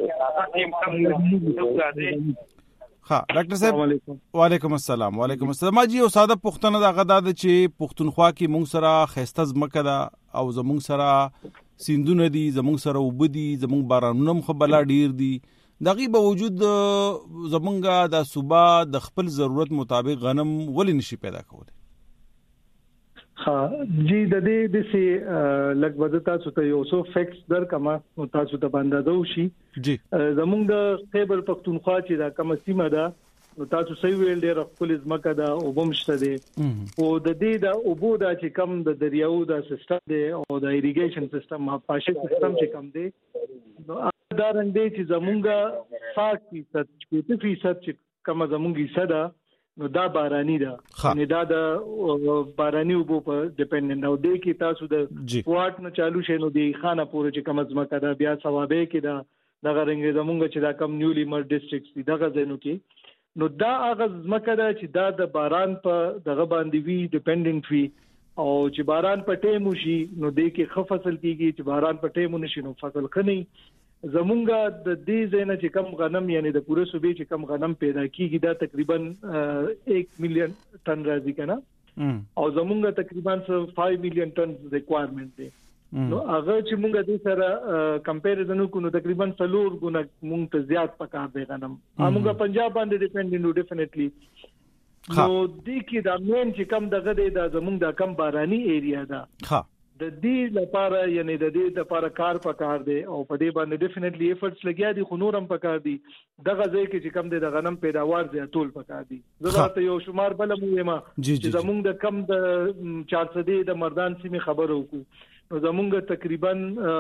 ها ډاکټر صاحب وعلیکم السلام ما جی او ساده پښتنه د غدا د چې پښتونخوا کې مونږ سره خيسته زمکه ده او زمونږ سره سیندونه دي زمونږ سره وبدي زمونږ بارانونه مخبلا ډیر دي دغه باوجود زمونږه د صوبا د خپل ضرورت مطابق غنم ولې نشي پیدا کولای ها جی د دې د سي لګ تاسو ته یو څو فیکټس در کما او تاسو ته باندې دوشي جی زمونږ د خیبر پختونخوا چې دا کوم سیمه ده نو تاسو صحیح ویل ډېر خپل ځمکه ده او بمشته دي او د دې د اوبو دا چې کم د دریاو د سیستم دی او د ایریګیشن سیستم پاشه سیستم چې کم دی نو دا رنګ دی چې زمونږه 60% چې کوم زمونږه صدا نو دا باراني ده نه دا د باراني اوبو په ډیپندنت او د کی تاسو د واټ نه چالو شې نو دی خانه پورې چې کم ځمکه ده بیا ثوابه کې دا دغه رنګ زمونږ چې دا کم نیولی مر ډیسټریکټس دي دغه ځینو کې نو دا هغه ځمکه ده چې دا د باران په دغه باندې وی ډیپندنت وی او چې باران په ټیم وشي نو د کی ښه فصل کیږي چې باران په ټیم نشي نو فصل خني زمونږه د دې ځینې چې کم غنم یعنی د پوره صوبې چې کم غنم پیدا کیږي دا تقریبا 1 مليون ټن راځي کنه او زمونږه تقریبا 5 مليون ټن ریکوایرمنٹ دی نو هغه چې مونږ د سره کمپیریزن وکړو تقریبا 4 غونه مونږ ته زیات پکار دی غنم موږ پنجاب باندې ډیپندنت نو ډیفینیټلی نو د کی دا مین چې کم دغه دی دا زمونږ د کم باراني ایریا ده ها د دې لپاره یعنی د دې لپاره کار پکار دی او په دې باندې ډیفینیټلی ایفورټس لګیا دي خو نورم پکار دي دغه ځای کې چې کم دی د غنم پیداوار زیاتول پکار دي زراعت یو شمار بل مو ما چې زمونږ د کم د 400 د مردان سیمه خبر وکړو نو زمونږ تقریبا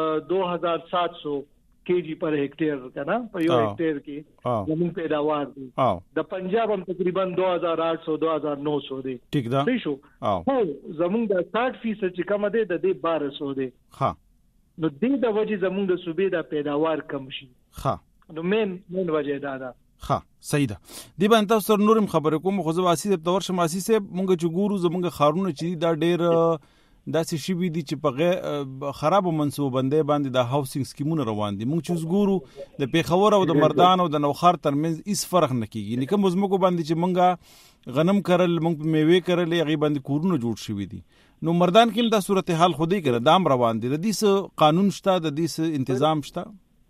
2700 kg پر هکټیر کنه په یو هکټیر کې زمون پیداوار دي د پنجاب هم تقریبا 2800 2900 دي ٹھیک ده شو هو زمون د 60% چې کم ده د 1200 دي ها نو دې د وجه زمون د صوبې د پیداوار کم شي ها نو مین وجه ده ها صحیح ده دی باندې تاسو نورم خبره کوم خو زه واسي د تور شماسي سه مونږ چې ګورو زمونږ خارونه چې دا ډېر داسې شی وی دي چې په خراب منصوبندې باندې د هاوسینګ سکیمونه روان دي مونږ چې ګورو د پیښور او د مردان او د نوخار ترمنځ هیڅ فرق نه کیږي نه کوم زموږ باندې چې مونږه غنم کرل مونږ میوه کرل هغه باندې کورونه جوړ شوی دي نو مردان کې د صورتحال خودي کړه دام روان دي د دې قانون شته د دې تنظیم شته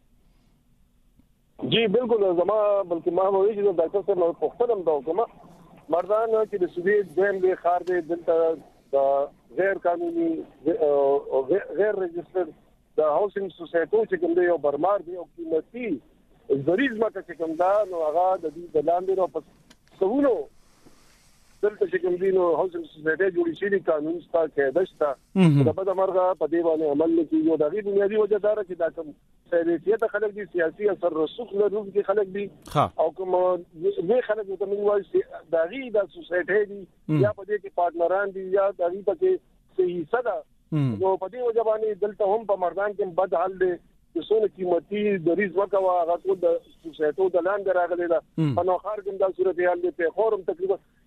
جی بالکل زما بلکې ما وایي چې ډاکټر صاحب نو پوښتنه دا کوم مردان چې د سویډ دیم به خار دي دلته غیر قانوني او غیر رجسترد د هاوسینګ سوسایټي چې کوم دی یو برمار دی او قیمتي زریزما چې کوم دا نو هغه د دې د لاندې نو په سوونو دلته چې کوم دی نو هاوسینګ سوسایټي جوړی شي قانون ستا کې دشته د بده مرغه په دې باندې عمل نه کیږي دا غي بنیادی وجه دا چې دا کوم سیاسيت خلک دي سیاسي اثر رسوخ لرونکي کې خلک دي او کوم وی خلک د موږ وایي دا غي د سوسایټي دي یا په دې کې پارټنران دي یا دا غي ته صحیح صدا نو په دې وجه باندې دلته هم په مردان کې بد حال دي چې څونه قیمتي د ریز وکوا هغه ټول د سوسایټو د لاندې راغلي دا په نوخار کې د صورت حال دي په خورم تقریبا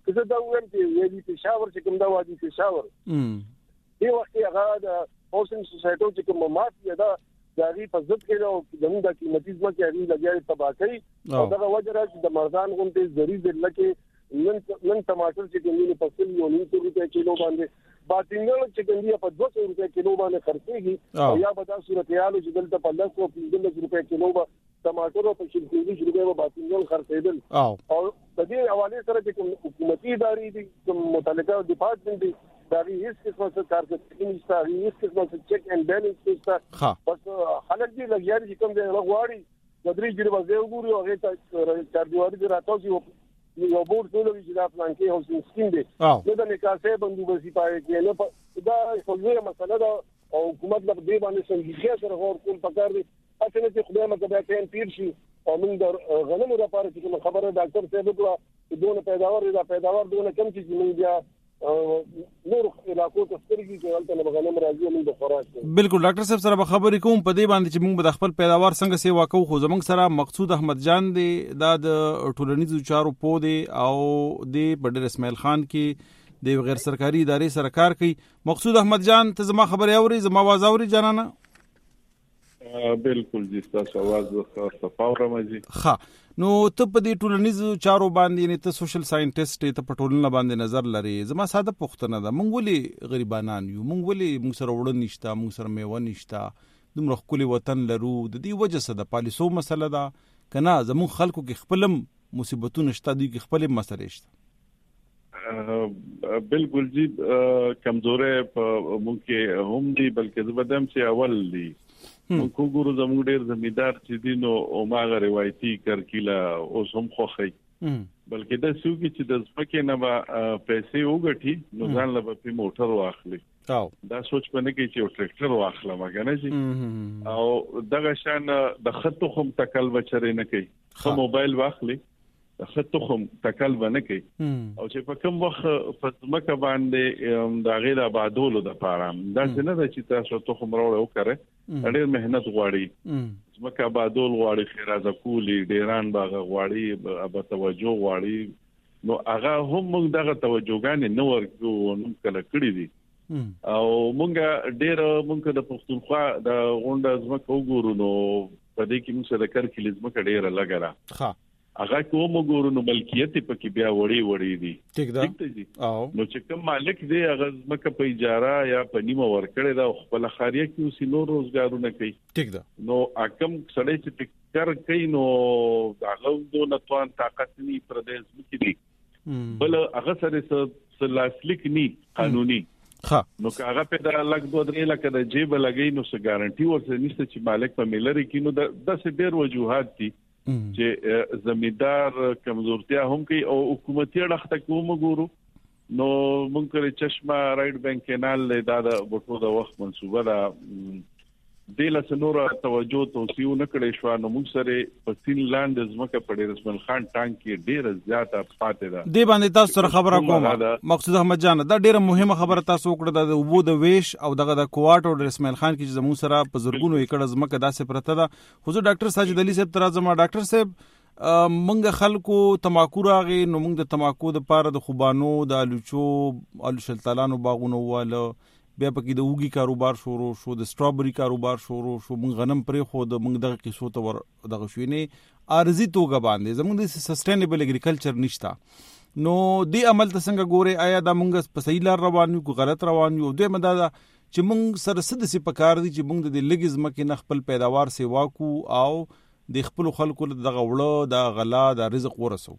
کله دا ویم چې ویلي پېښور چې کوم دا وادي پېښور دی وخت هغه د هاوسنګ سوسایټو چې کوم مافیا دا دغه په ضد کې نو زموږ د قیمتي ځمکې هغه لګیاري تباہ کوي او دا وجه راځي د مردان غونډې ضروري لکه نن ټماټر چې کومې په 1.9 روپیا کیلو باندې باطنګل چې کومې په 200 روپیا کیلو باندې خرڅيږي او یا به دا صورتحال چې دلته په 115 روپیا کیلو باندې ټماټر په 40 روپیا باطنګل خرڅېدل او د دې حواله سره چې حکومتي ادارې دي کوم متعلقه ډپارټمنټ دي دا هیڅ قسمه څه کارکړنی نشته هیڅ قسمه څه چیک اینڈ بیلنس نشته بس خلک دې لګیاري چې کوم دې لغواړي د درې جری وځي وګوري او هغه ته چارجواري دي راتاوي یو بورډ ټولوي چې دا پلان کې هاوسنګ سکیم دی نو د نکاسې بندوبستي پاره کې نه دا څلوره مسله ده او حکومت د دې باندې څنګه سره غوړ کول پکار دي اته نه چې خدای مکه بیا ټیم تیر شي او موږ د غنمو لپاره چې خبره ډاکټر صاحب وکړه چې دونه پیداوار دونه کم چې موږ بیا نور علاقو ته سترګې کې ولته نه غنم راځي موږ د خوراک بالکل ډاکټر صاحب سره خبرې کوم په دې باندې چې موږ د خپل پیداوار څنګه سیوا کوو خو زموږ سره مقصود احمد جان دی دا د ټولنیزو چارو پو دی او د بډر اسماعیل خان کې د غیر سرکاري ادارې سره کار کوي. مقصود احمد جان ته زما خبرې اوري زما आवाज اوري جانانه؟ بالکل جی تاسو आवाज صفاوره مزي ها نو ته په دې ټولنیزو چارو باندې نه ته سوشل ساينټیسټ ته په ټولنه باندې نظر لري. زما ساده پوښتنه ده مونږ ولې غریبانان یو مونږ ولې مونږ سره وړ نشته مونږ سره میوه نشته دومره خپل وطن لرو د دې وجه څه د پالیسو مسله ده کنه زموږ خلکو کې خپل مصیبتونه شته دي کې خپل مسله شته. بالکل جی کمزورې په مونږ کې هم دي بلکې زبدم چې اول دي مونږ ګورو زموږ ډېر زمیدار چې دي نو او ماغه روایتي کرکیلا اوس هم خوخی بلکې دا سو کې چې د ځمکې نه پیسې وګټي نو ځان له په موټر واخلي دا سوچ پنه کې چې یو ټریکټر واخلم کنه چې او دغه شان د خطو هم تکل بچره نه کوي خو موبایل واخلي د خطو هم تکل نه کوي او چې په کوم وخت په ځمکه باندې د غیر آبادولو د پاره دا څنګه د چې تاسو ته هم راوړو کړه ډېر مهنت غواړي ځمکه آبادول غواړي خیرازه کولی ډیران باغ غواړي اب توجه غواړي نو هغه هم موږ دغه توجهګان نه ورکو نو کله کړی دي او موږ ډېر موږ د پښتونخوا د غونډه ځمکه وګورو نو په دې کې موږ سره کرکلی ځمکه ډېر لګره هغه کوم ګورو نو ملکیت پکې بیا وړي دي ٹھیک ده نو چې کوم مالک دی هغه مکه په اجاره یا په نیمه ورکړی دا خپل خاریه کې اوسې نور روزګارونه کوي ٹھیک ده نو اکم سړی چې ټکر کوي نو هغه د نتوان طاقت ني پردیس مکې دي بل هغه سره لاسلیک ني قانوني نو هغه په دا لګ 2-3 لکه د جیب لګي نو څه ګارانټي ورته نشته چې مالک په ملري کې نو د څه ډېر وجوهات دي چې زمیدار کمزورتیا هم کوي او حکومتي اړخته کوم ګورو نو مونږ کړي چشمه رائټ بانک کینال دا د بوټو د وخت منسوبه ده د لسنور توجه توسيو نه کړي شو نو موږ سره په سین لاند زمکه په رسمل خان ټانک کې ډیره زیاته پاتې ده دی باندې تاسو سره خبره کوم مقصود احمد جان دا ډیره مهمه خبره تاسو وکړه د وبو د ویش او دغه د کوارټ او رسمل خان کې زموږ سره په زرګونو ایکړ زمکه داسې پرته ده حضور ډاکټر ساجد علي صاحب ترازما ډاکټر صاحب منګه خلکو تماکو راغی نو موږ د تماکو د پاره د خوبانو د الوچو الشلتالانو باغونو واله بیا پکې د اوګي کاروبار شروع شو د سټرابري کاروبار شروع شو موږ غنم پرې خو د موږ دغه قصو ته ور دغه شوینه ارزي توګه باندې زموږ د سسټینبل اګریکلچر نشتا نو دی عمل ته څنګه ګوره آیا دا موږ په صحیح لار روان یو غلط روان یو دوی مدادا چې موږ سره سد سي پکار دي چې موږ د لګز مکه نه خپل پیداوار سیوا کو او د خپل خلکو دغه وړو د غلا د رزق ورسو.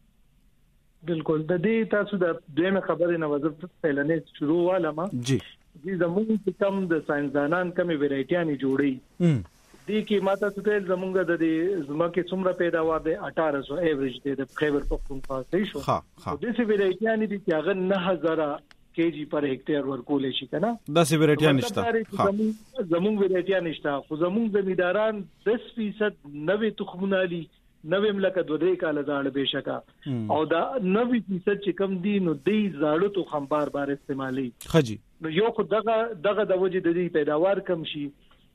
بالکل د دې تاسو د دویمه خبرې نه وځو پهلنې شروع والما جی زموږ کم د ساينسدانان کمی ویرایټیانه جوړي دي کې ماته څه زموږ د زمکه څومره پیداوار دی 1800 ایوریج دی د خیبر پختونخوا صحیح شو د دې ویرایټیانه دي چې هغه 9000 کېجی پر هکټیر ورکول شي کنه دا سی ویرایټیانه نشته زموږ ویرایټیانه نشته خو زموږ زمیداران 10% 90 تخمونه لري 90 ملک 2 کال زاړه بشکا او دا 90% چې کم دي نو دې زاړه تو خم بار استعمالي خجی نو یو خو دغه د وجه د دې پیداوار کم شي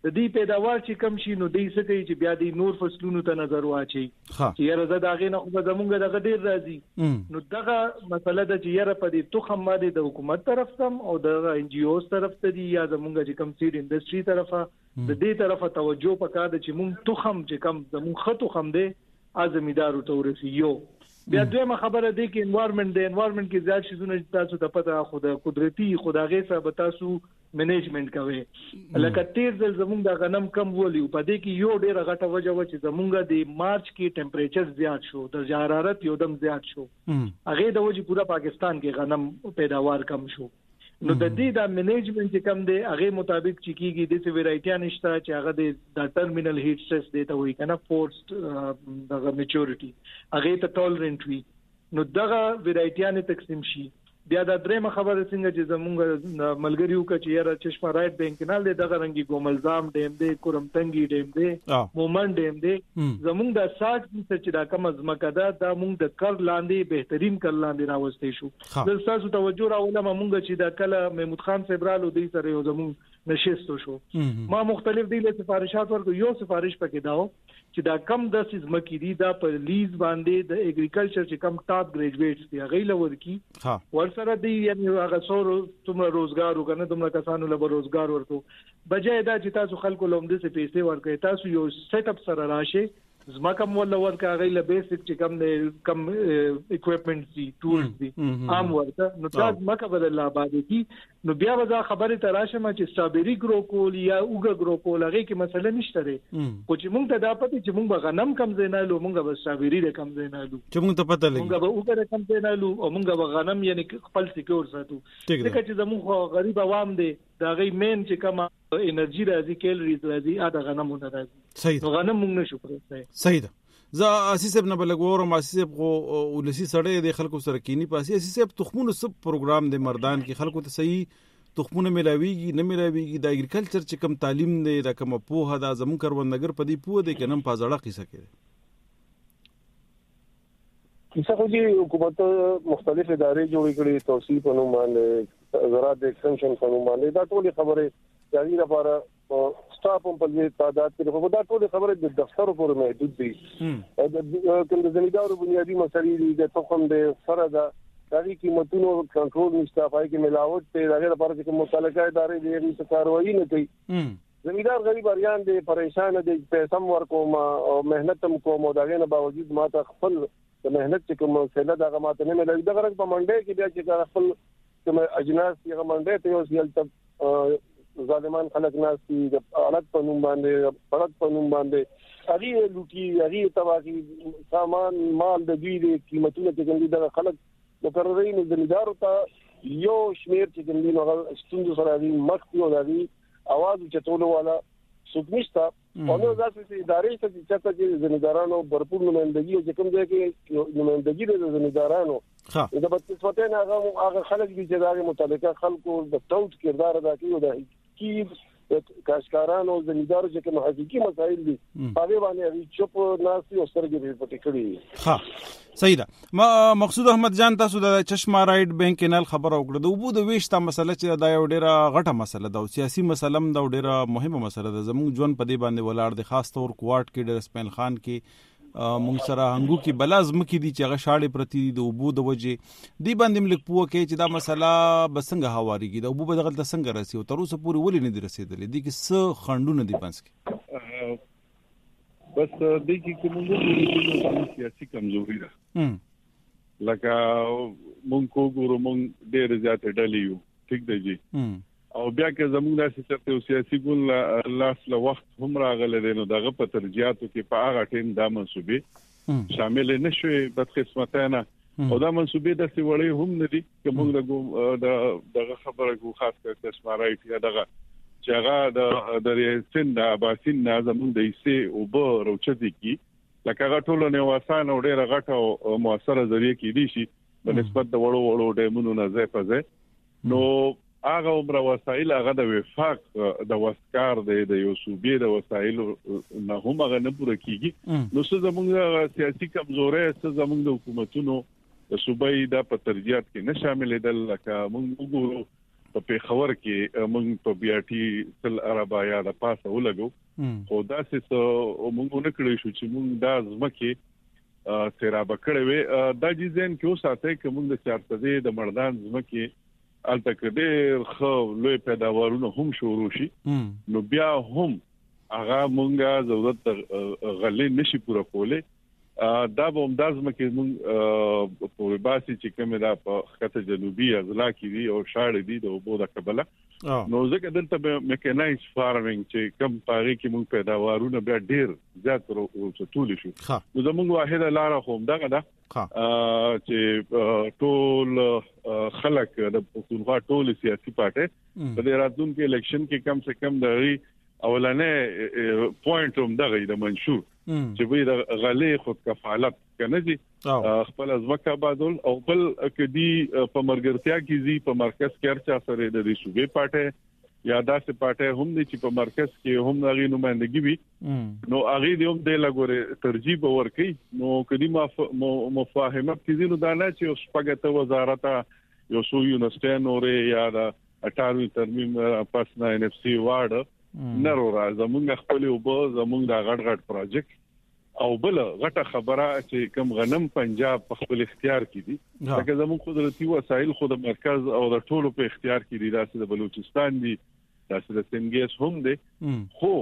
د دې پیداوار چې کم شي نو دې څه کوي چې بیا د نور فصلونو ته نظر واچي چې یاره زه دا غي نه خو زمونږ دغه ډیر راځي نو دغه مسله د چې یاره په دې تخم باندې د حکومت طرف تم او د ان جی اوز طرف ته دي یا زمونږ چې کم سیډ انډستری طرفه د دې طرفه توجه پکار د چې مونږ تخم چې کم زمونږ خطو خم دی ازمیدارو ته ورسیو بیا دویمه خبره دی کې انوایرنمنت کې زیات شیزونه تاسو ته پته خو د قدرتي خداغه سره تاسو منیجمنت کوي لکه تیر ځل زمونږ د غنم کم ولیو په دې کې یو ډیره غټه وجه و چې زمونږ د مارچ کې ټمپریچر زیات شو د حرارت یو دم زیات شو هغه د وجه پورا پاکستان کې غنم پیداوار کم شو نو د دې د منیجمنت چې کم دی هغه مطابق چې کیږي د څه ویرایټیا نشته چې هغه د ټرمینل هیټ سټرس دی ته وایي کنه فورسډ دغه میچورټي هغه ته ټولرنت وي نو دغه ویرایټیا نه تقسیم شي بیا د درېمه خبره څنګه چې زمونږ ملګریو کې چې یاره چشمه رائټ بینک نه دی دغه رنګي ګوملزام ډیم دی کورمتنګي ډیم دی مومن ډیم دی زمونږ د 60% چې دا کم ازمکه ده دا مونږ د کر لاندې بهترین کر لاندې راوستې شو د تاسو توجه راولم مونږ چې دا کله محمود خان سبرالو دی سره یو زمونږ نشستو شو ما مختلف دی له سفارشات ورته یو سفارش پکې داو چې دا کم د سیزمکی دی دا په لیز باندې د اګریکلچر چې کم ټاپ ګریجویټس دی هغه لور کی ورسره دی یعنی هغه څورو تم روزګار وکنه تم کسانو له روزګار ورته بجای دا چې تاسو خلکو لومده سه پیسې ورکړي تاسو یو سیټ اپ سره راشه زمکه مول ورکه هغه له بیسیک چې کم اکوپمنټ دي ټولز دي عام ورته نو تاسو زمکه بدل آباد دي نو بیا وځه خبره تراشه ما چې سټرابری ګرو کول یا اوګه ګرو کول هغه کې مسله نشته لري خو چې مونږ ته دا پته چې مونږ غنم کم زینالو مونږ به سټرابری د کم زینالو چې مونږ ته پته لګي مونږ به اوګه کم زینالو او مونږ به غنم یعنی خپل سکیور ساتو ځکه چې زموږ غریب عوام دي دا غي مین چې کما انرژي راځي کیلریز راځي اده غنمونه راځي صحیح نو غنم موږ نشو پرېږدای صحیح ده زه اساسب نه بلګورم اساسب خو ولسی سړی د خلکو سره کینی پاسي اساسب تخمونو سب پروګرام د مردان کې خلکو ته صحیح تخمونه ملاویږي نه ملاویږي د اګریکلچر چې کم تعلیم دی د کم پوهه د زمون کروندګر په دی پوهه د کنم پازړه قصه کوي کیسه خو دي حکومت مختلف ادارې جوړې کړې توسيع په نوم باندې زراعت ایکسټنشن په نوم باندې دا ټول خبره جاري لپاره سټاف په دې تعداد کې په دا ټول خبره د دفتر پورې محدود دي کوم د زمیندارو بنیادی مسایل د تخم د سره د دغه قیمتونو کنټرول نشته پای کې ملاوت ته دغه لپاره چې متعلقه ادارې دې څه کاروایی نه کوي زمیندار غریب اریان دي پریشان دي پیسې ورکوم او مهنت کوم او دغه نه باوجود ما ته خپل د مهنت چې کوم څه دغه ماته نه ملي دغه رنګ په منډه کې بیا چې خپل کوم اجناس یې منډه ته یو سیل ته ظالمان خلک ناسي د حالت په نوم باندې پرد په نوم باندې هغه لوټي هغه تباہي سامان مال د دوی د قیمتونو چې کوم دي خلک مقررین زمیندارو ته یو شمیر چې کوم دي نو ستوند سره دي مخ یو دي اواز چتولو والا سوکنيشتا او نو ځکه چې ادارې ته چې زمیندارانو برپور نمائندګي چې کوم ځای کې نمائندګي د زمیندارانو دا په څه هغه خلک چې دغه متعلقه خلکو د توت کردار ادا کوي او د کی کاشکارانو زمیندارو چې کوم حقيقي مسایل دي هغه باندې چوپ ناسي او سرګي پټ کړی ها صحیح ده مقصود احمد جان تاسو د چشمه رائټ بینک کینال خبر اوکړه د وبو د ویشته مسله چې دا یو ډیره غټه مسله ده او سیاسي مسله هم دا ډیره مهمه مسله ده زموږ ژوند په دې باندې ولاړ د خاص تور کوارټ کې د سپین خان کې مونږ سره هنګو کې بلازم کې دي چې هغه شاړې پرتی د وبو د وجه دی باندې ملک پوه کې چې دا مسله بسنګ هواريږي د وبو په دغه څنګه راسي او تر اوسه پورې ولې نه دي رسیدلې دي کې څه خندونه دي پنس کې بس دې کې کومه سیاسي کمزوري ده لکه مونږ کو ګورو مونږ ډېر زیات ډلې یو ټیک دی جی او بیا کې زموږ داسې چرته سیاسي ګول لاس له وخت هم راغله دي نو دغه په ترجیحاتو کې په هغه ټیم دا منسوبې شامل نه شوي بدقسمتانه او دا منسوبې د څه وړي هم نه دي چې موږ دغه خبره کو خاص کر چشمه رائټ یا دغه چې هغه د سند اباسین زموږ د ایسه او به روچتي کی لکه هغه ټول نه واسان او ډېر غټ او موثره ذریعہ کې دي شي په نسبت د وړو ډیمونو نه ځای په ځای نو هغه عمر وسایل هغه د وفاق د وسکار د یو صوبې د وسایل نه هم هغه نه پوره کیږي نو څه زموږ سیاسي کمزوري څه زموږ د حکومتونو د صوبې د په ترجیحات کې نه شامل دي لکه موږ وګورو په پیښور کې موږ په BRT تل عربا یا د پاسه ولګو خو دا څه موږ نه کړی شو چې موږ دا ځمکه سیراب کړې وي دا جزین کې اوساته چې موږ د چارتدې د مردان ځمکه الته کې خو لوی پیداوارونه هم شروع شي نو بیا هم هغه مونږه ضرورت غلې نشي پوره کولای دا به همداز مکه مونږ په باسي چې کومه دا په خطه جنوبي اضلاع کې دي او شاړې دي د وبو د قبله نو ځکه دلته به میکانایز فارمینګ چې کم پاره کې مونږ پیداوارونه بیا ډیر زیات ورڅتول شو نو زموږ واحده لار خو همدغه ده چې ټول خلک د پښتونخوا ټول سیاسي پارټي په دې راتلونکي الیکشن کې کم سے کم د اولانه پوینټ هم دغه د منشور چې وي د غلې خود کفالت کنه دي خپل ځمکه بادول او بل کدي په مرګرتیا کې زی په مرکز کې ارچا سره د صوبې پارټي یا داسې پارټي هم دي چې په مرکز کې هم غي نمائندګي وي نو هغه دې هم د لګوري ترجیح ورکي نو کدي مفاهمه کې نو دا نه چې شپږه وزارت یو سو یونیورسيټي نورې یا د 18 ترمیم پاسنا NFC وارد نرو را زمونږ خپل وبو زمونږ د غټ پروجیکټ او بل غټه خبره چې کوم غنم پنجاب په خپل اختیار کې دي لکه زمونږ قدرتي وسایل خود مرکز او د ټولو په اختیار کې دي داسې د بلوچستان دي داسې د سنگیس هم دي خو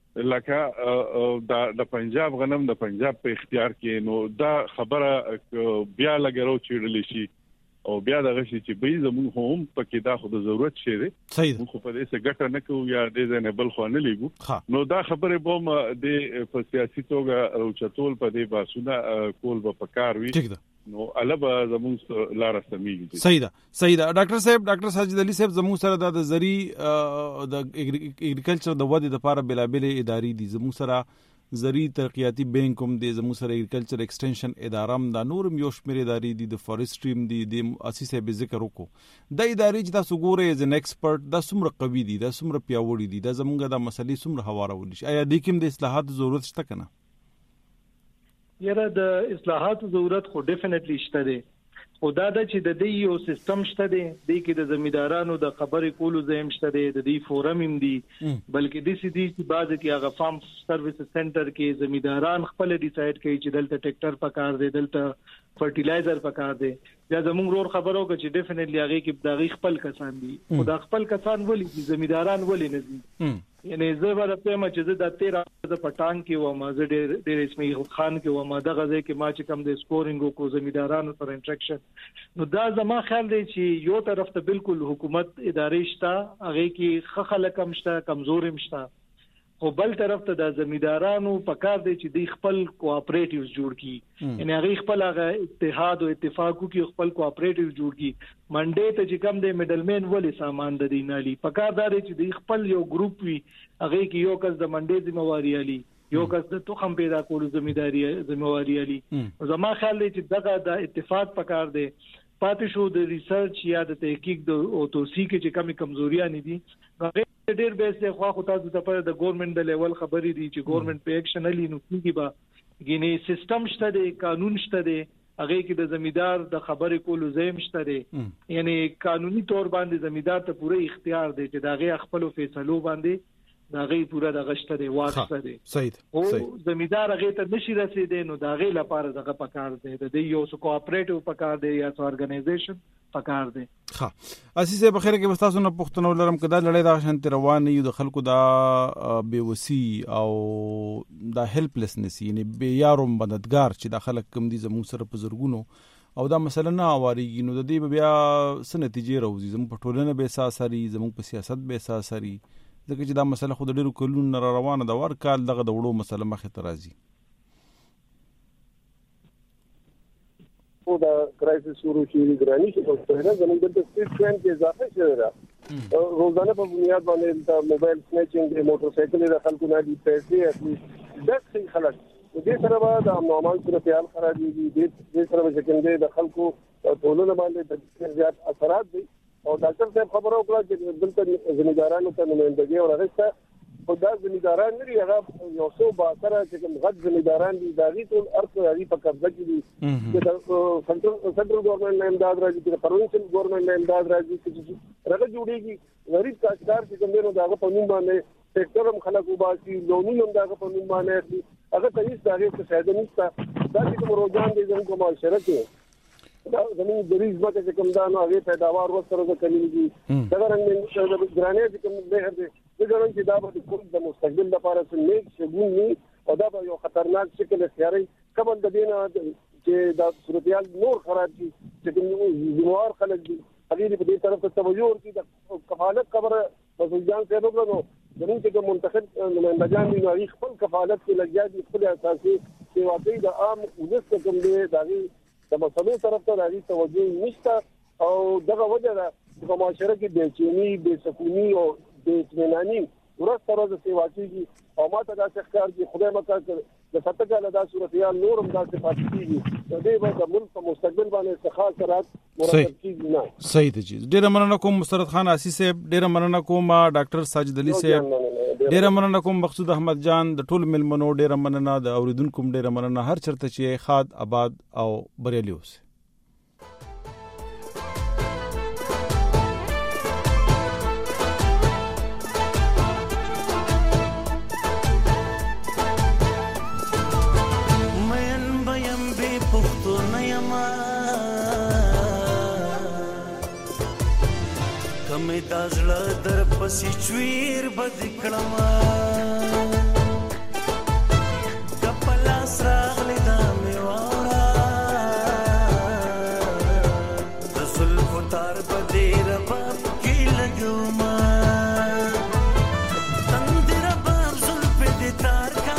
لکه د پنجاب غنم د پنجاب په اختیار کې نو دا خبره بیا لګرو چیرلی شي او بیا دغه شي چې به زموږ هم پکې دا خو د ضرورت شي دي خو په دې څه ګټه نه کوو یا د نه بل خو نه لګو نو دا خبره بوم د په سیاسي توګه او چتول په دې باسونه کول به پکار وي نو البا زموږ لار سمېږي صحیح ده ډاکټر ساجد علي صاحب زموږ سره د زری د اګریکلچر د ودې لپاره بلابل ادارې دي زموږ سره زری ترقیاتی بانک هم د زموږ سره اګریکلچر ایکسټنشن اداره هم د نورم یو شمېر ادارې دي د فارستري هم دي د اساسي به ذکر وکړو د ادارې چې تاسو ګورئ از ان ایکسپرت دا څومره قوي دي دا څومره پیاوړي دي دا زموږ د مسلې څومره هوارول شي آیا د کوم د اصلاحات ضرورت شته کنه یره د اصلاحات ضرورت خو ډیفینټلی شته دي او دا چې د دې یو سیستم شته دی د کې د زمیدارانو د خبرې کولو زم شته دی د دې فورم هم دی بلکې د سې دي چې بعض کې هغه فارم سرویس سنټر کې زمیداران خپل ډیسایډ کوي چې دلته ټریکټر پکار دی دلته فرټیلایزر پکار دی یا زموږ ور خبرو کې چې ډیفینټلی هغه کې د خپل کسان دي او د خپل کسان ولې زمیداران ولې نه دي یعنی زه ورته ما چې د 13 د پټان کې و ما زه ډېر اسماعیل خان کې و ما د غزه کې ما چې کم د سکورینګ کو زمیدارانو سره انټریکشن نو دا زما خیال دی چې یو طرف ته بالکل حکومت ادارې شته هغه کې خلک کم شته کمزور هم شته خو بل طرف ته د زمیدارانو په کار دی چې د خپل کوآپریټیوز جوړ کړي یعنی هغه خپل اتحاد او اتفاق کوي خپل کوآپریټیو جوړ کړي منډې ته چې کم د میډلمن ولې سامان د دینالي په کار دی چې د خپل یو ګروپ وي هغه کې یو کس د منډې ذمہواری علي یو کس د تخم پیدا کولو ذمہواری علي زما خیال دی چې دغه د اتفاق په کار دی پاتې شو د ریسرچ یا د تحقیق د او توثیق چې کمی کمزوریا نه دي هغه ډېر به څه خو تاسو ته په د ګورنمنت د لیول خبرې دي چې ګورنمنت په اکشن لې نو کیږي به ګینه سیستم شته دی قانون شته دی هغه کې د زمیدار د خبرې کولو زم شته دی یعنی قانوني تور باندې زمیدار ته پوره اختیار دی چې داغه خپل فیصلو باندې داغه پوره د غشته دی واکسته دی او زمیدار هغه ته نشي رسیدي نو داغه لپاره دغه پکار دی د یو سو کوآپریټیو پکار دی یا سو ارګنایزیشن پکار دی ها اساسه بخیره کې تاسو نه پښتنو لرم کدا لړۍ دا شانت روان یو د خلکو دا بیوسی او دا هیلپلسنس یعنی بے یاروم مددگار چې د خلک کم دي زموږ سره په زرګونو او دا مسله نه اوریږي نو د دې بیا څه نتیجې راوځي زموږ په ټولنه به اساسري زموږ په سیاست به اساسري ځکه چې دا مسله خو د ډیرو کلونو را روانه ده ور کال دغه د وړو مسله مخې ته راځي او دا کرایسس شروع شي ګرانی چې په څېړنه زموږ د سټیټ پلان کې اضافه شوی دی روزانه په بنیاد باندې د موبایل سنیچینګ د موټر سایکل د خلکو نه دي پیسې اخلي د خلک دې سره به د امنوال سره خیال خرابېږي دې سره به څنګه د خلکو ټولنه باندې د زیات اثرات دي او ډاکټر صاحب خبرو کړه چې دلته زمیندارانو ته نمائندګي او راغسته خدای زمیداران لري هغه یو څو با سره چې کوم غټ زمیداران دي دا غي ټول ارث په قبضه کې دي د سنټرل ګورنمنت نه امداد راځي د پروینشل ګورنمنت نه امداد راځي چې راغلي جوړيږي غریب کارګر چې کوم نو داغه په نوم باندې سېکټر هم خلک وباسي لونونه هم داغه په نوم باندې هغه تېس داغه څه فائدہ نشته دا چې کوم روزان دي زموږ معاشره کې دا زموږ د ریزمه چې کوم دا نو هغه پیداوار وسره کوي دا رنګ ګرانې چې کوم به دې ګران چې دا به د مستقبل لپاره څه نیک شګون ني او دا به یو خطرناک شکل اختیاري قبل د دینه چې دا صورتحال نور خراب شي چې کوم زموار خلک دي هغه دې په دې طرف ته توجه ورکړي د کفالت خبره مسؤلیان څه وکړو زموږ چې منتخب نمائندگان دي نو خپل کفالت کې لګیا دي خپل اساسي چې واقعي د عام وجود کوم دی دغه د مسلې طرف ته راځي توجه نشته او دغه وجه ده چې معاشره کې بېچینی بېسکونی او بېاطمیناني ورځ تر ورځې سیوا کیږي او ماته دا ښکار چې خدای مکه د فتګاله دا صورتحال نورم دا صفات کیږي د دې به د ملک په مستقبل باندې څخه سرات مرتب کیږي نه صحیح دی ډیر مننه کوم مسترد خان آسی صاحب ډیر مننه کوم ډاکټر ساجد علي صاحب ډیر مننه کوم مقصود احمد جان د ټول ملمنو ډیر مننه د اوریدونکو ډیر مننه هر چرته چې خاد آباد او بریالي اوسه کمه دازړه در پسې چویر بد کړما کپلا سراغلی دا میوارا رسول فتار بدې رباب کې لګوما تندر باب زلف دې تار کا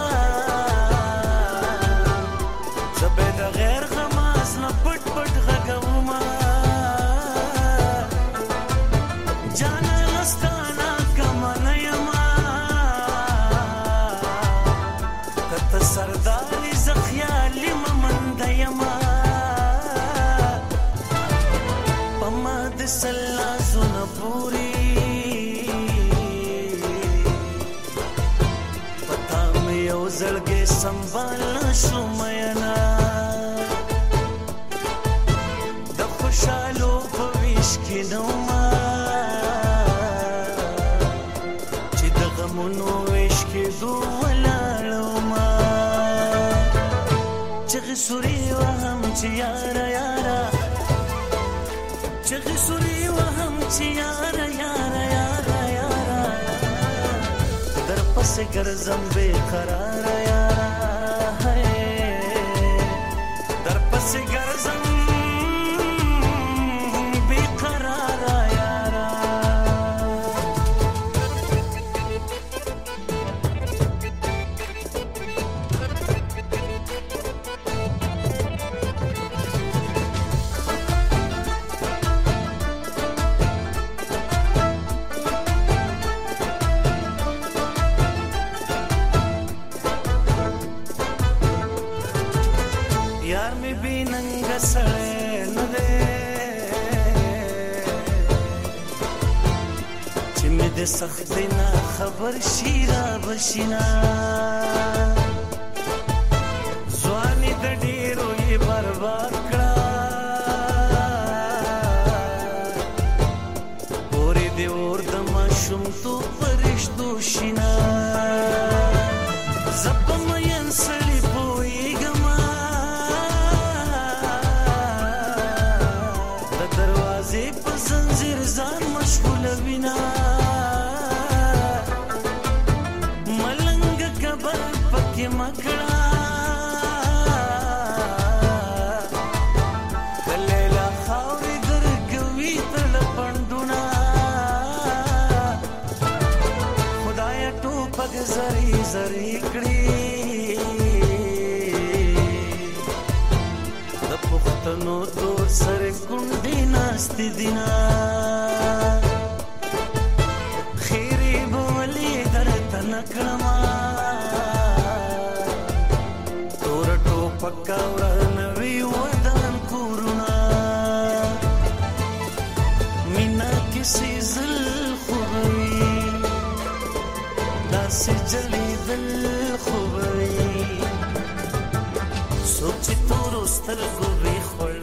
زبې د غیر غماس نه پټ پټ غګوما سرداري زخيالي ممند يما پما د سلا زون پوری پتا مې یو زړګې سنبال شومينا د خوشالو په ویش کې نو ما چې د غمونو ویش کې دوه سوري وهم چې یارا یارا چغ سوري وهم چې یارا یارا یارا یارا در پس ګرځم بے قرار یارا در پس ګرځم بے قرار یارا د سخت نه خبر شیرا بشینا ځواني د ډیرو یې برباد کړه پورې دې اور د ماشوم تو فرشتو شینا زپم ین سړی پویګما د دروازې په زنجیر ځان مشغول وینا مکړه کله خاورې درګوي تل پندونه خدای ټوپک زری زری کړی د پښتنو تور سر کونډې ناستې دینا خیرې بولې درته نکړما پکاور نوی ودان کورونا مینا کسی زل خوبوی سجلی دل خوبی سوچ تو روستر گوی خور